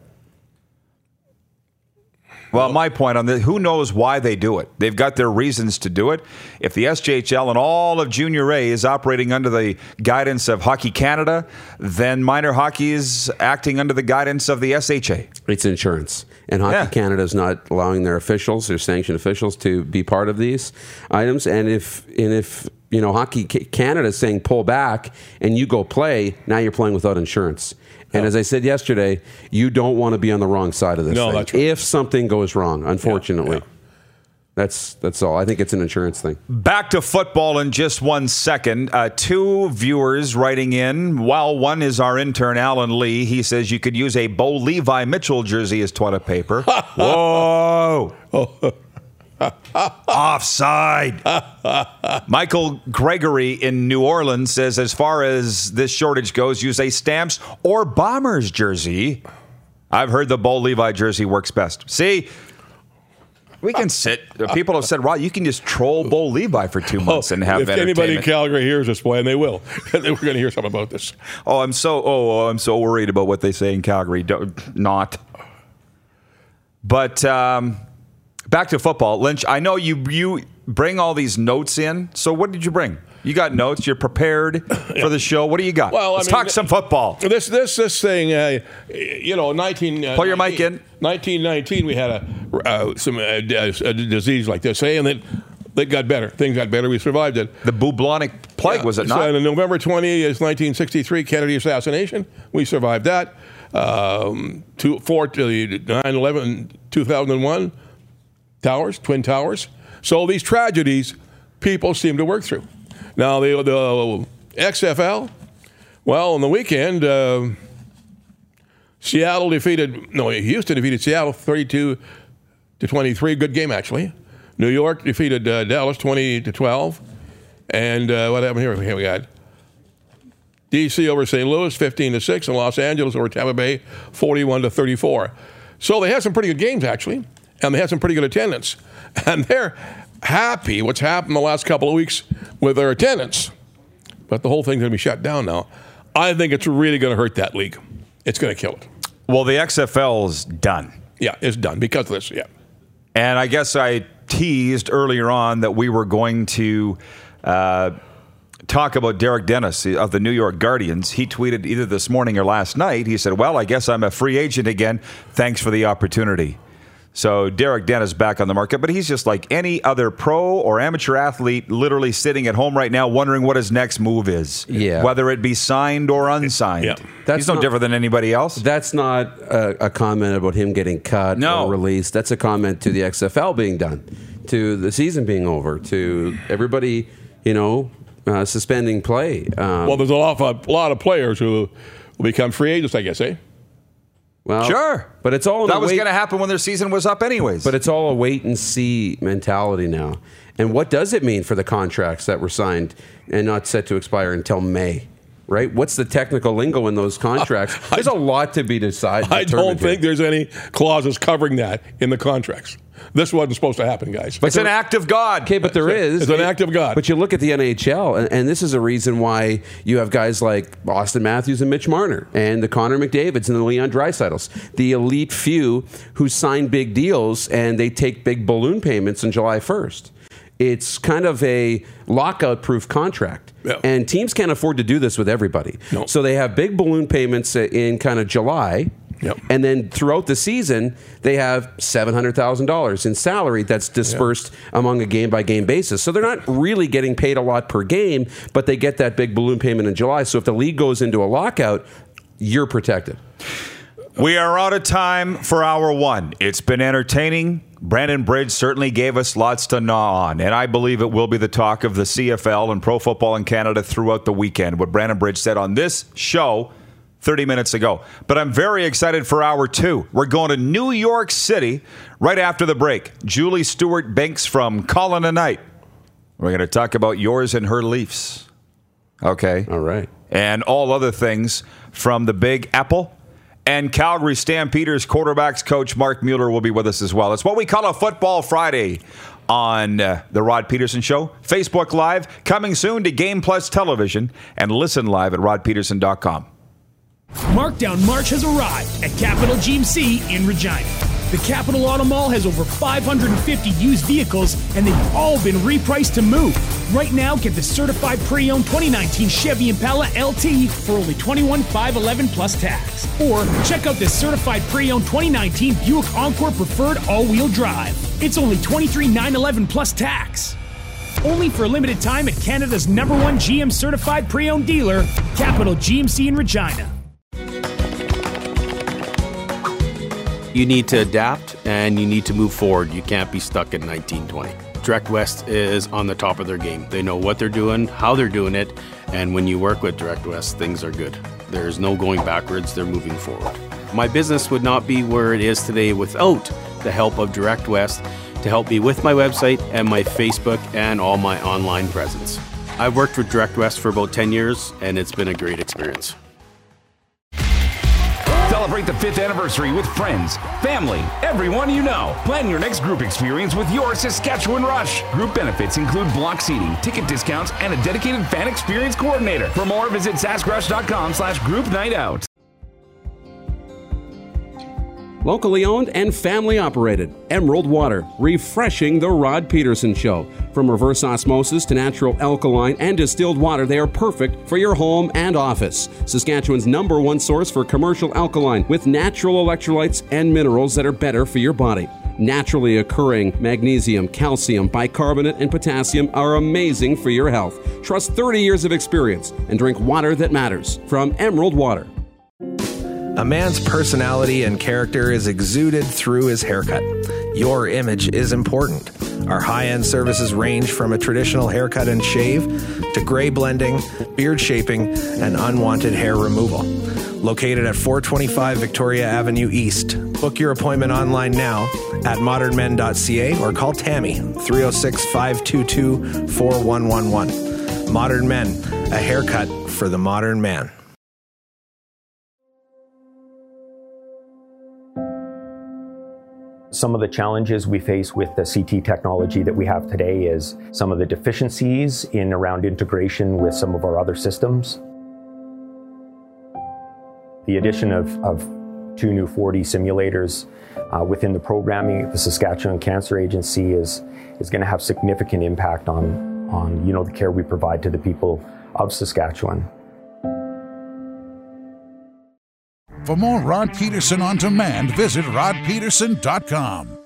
Well, my point on this, who knows why they do it? They've got their reasons to do it. If the S J H L and all of Junior A is operating under the guidance of Hockey Canada, then minor hockey is acting under the guidance of the S H A. It's insurance. And Hockey Yeah. Canada is not allowing their officials, their sanctioned officials, to be part of these items. And if, and if you know, Hockey Canada is saying pull back and you go play, now you're playing without insurance. And as I said yesterday, you don't want to be on the wrong side of this No, thing. that's right. If something goes wrong, unfortunately. Yeah, yeah. That's that's all. I think it's an insurance thing. Back to football in just one second. Uh, two viewers writing in. Well, one is our intern, Alan Lee. He says you could use a Bo Levi Mitchell jersey as toilet paper. Whoa. Offside. Michael Gregory in New Orleans says, as far as this shortage goes, use a Stamps or Bombers jersey. I've heard the Bo Levi jersey works best. See, we can sit. People have said, "Rod, you can just troll Bo Levi for two months and have if anybody in entertainment." Calgary hears this, boy, and they will, we're going to hear something about this. Oh, I'm so oh, I'm so worried about what they say in Calgary. Don't, not. But um, back to football, Lynch. I know you you bring all these notes in. So what did you bring? You got notes. You're prepared for the show. What do you got? Well, I Let's mean, talk some football. This this this thing, uh, you know, nineteen. Uh, Pull your mic in. nineteen nineteen, we had a uh, some uh, a disease like this, eh? And then it got better. Things got better. We survived it. The bubonic plague, Yeah. was it So not? on November twentieth, nineteen sixty-three, Kennedy assassination. We survived that. Um, two, four to the nine eleven, two thousand one towers, twin towers. So these tragedies, people seem to work through. Now the the X F L. Well, on the weekend, uh, Seattle defeated no Houston defeated Seattle thirty-two to twenty-three. Good game actually. New York defeated uh, Dallas twenty to twelve. And uh, what happened here? Here we got D C over Saint Louis fifteen to six, and Los Angeles over Tampa Bay forty-one to thirty-four. So they had some pretty good games actually, and they had some pretty good attendance, and they're happy what's happened the last couple of weeks with their attendance. But the whole thing's going to be shut down now. I think it's really going to hurt that league. It's going to kill it. Well, the X F L's done. Yeah, it's done because of this. Yeah. And I guess I teased earlier on that we were going to uh, talk about Derek Dennis of the New York Guardians. He tweeted either this morning or last night. He said, well, I guess I'm a free agent again. Thanks for the opportunity. So Derek Dennis back on the market, but he's just like any other pro or amateur athlete literally sitting at home right now wondering what his next move is. Yeah. Whether it be signed or unsigned. Yeah. That's he's no not- different than anybody else. That's not a, a comment about him getting cut No. or released. That's a comment to the X F L being done, to the season being over, to everybody, you know, uh, suspending play. Um, Well, there's a lot of, a lot of players who will become free agents, I guess, eh? well, Sure. but it's all in That a was wait- going to happen when their season was up anyways. But it's all a wait and see mentality now. And what does it mean for the contracts that were signed and not set to expire until May? Right? What's the technical lingo in those contracts? There's a lot to be decided. I don't determined here. think there's any clauses covering that in the contracts. This wasn't supposed to happen, guys. it's an act of God. Okay, but there is. It's an act of God. But you look at the N H L, and, and this is a reason why you have guys like Austin Matthews and Mitch Marner, and the Connor McDavids and the Leon Draisaitl's, the elite few who sign big deals and they take big balloon payments on July first. It's kind of a lockout-proof contract. Yeah. And teams can't afford to do this with everybody. No. So they have big balloon payments in kind of July. Yep. And then throughout the season, they have seven hundred thousand dollars in salary that's dispersed among a game-by-game basis. So they're not really getting paid a lot per game, but they get that big balloon payment in July. So if the league goes into a lockout, you're protected. We are out of time for hour one. It's been entertaining. Brandon Bridge certainly gave us lots to gnaw on, and I believe it will be the talk of the C F L and pro football in Canada throughout the weekend, what Brandon Bridge said on this show thirty minutes ago. But I'm very excited for hour two. We're going to New York City right after the break. Julie Stewart-Banks from Colin and Knight. We're going to talk about yours and her Leafs. Okay. All right. And all other things from the Big Apple And Calgary Stampeders quarterbacks coach Mark Mueller will be with us as well. It's what we call a Football Friday on uh, the Rod Peterson Show. Facebook Live, coming soon to Game Plus Television, and listen live at rod peterson dot com. Markdown March has arrived at Capital G M C in Regina. The Capital Auto Mall has over five hundred fifty used vehicles, and they've all been repriced to move. Right now, get the certified pre-owned twenty nineteen Chevy Impala L T for only twenty-one thousand five hundred eleven dollars plus tax. Or check out this certified pre-owned twenty nineteen Buick Encore Preferred all-wheel drive. It's only twenty-three thousand nine hundred eleven dollars plus tax. Only for a limited time at Canada's number one G M certified pre-owned dealer, Capital G M C in Regina. You need to adapt and you need to move forward. You can't be stuck in nineteen twenty. Direct West is on the top of their game. They know what they're doing, how they're doing it, and when you work with Direct West, things are good. There's no going backwards, they're moving forward. My business would not be where it is today without the help of Direct West to help me with my website and my Facebook and all my online presence. I've worked with Direct West for about ten years, and it's been a great experience. Celebrate the fifth anniversary with friends, family, everyone you know. Plan your next group experience with your Saskatchewan Rush. Group benefits include block seating, ticket discounts, and a dedicated fan experience coordinator. For more, visit saskrush.com slash group night out. Locally owned and family operated, Emerald Water, refreshing the Rod Peterson Show. From reverse osmosis to natural alkaline and distilled water, they are perfect for your home and office. Saskatchewan's number one source for commercial alkaline with natural electrolytes and minerals that are better for your body. Naturally occurring magnesium, calcium, bicarbonate, and potassium are amazing for your health. Trust thirty years of experience and drink water that matters from Emerald Water. A man's personality and character is exuded through his haircut. Your image is important. Our high-end services range from a traditional haircut and shave to gray blending, beard shaping, and unwanted hair removal. Located at four twenty-five Victoria Avenue East. Book your appointment online now at modern men dot c a or call Tammy three oh six, five two two, four one one one. Modern Men, a haircut for the modern man. Some of the challenges we face with the C T technology that we have today is some of the deficiencies in around integration with some of our other systems. The addition of, of two new four D simulators uh, within the programming of the Saskatchewan Cancer Agency is, is going to have significant impact on, on you know, the care we provide to the people of Saskatchewan. For more Rod Peterson on demand, visit rod peterson dot com.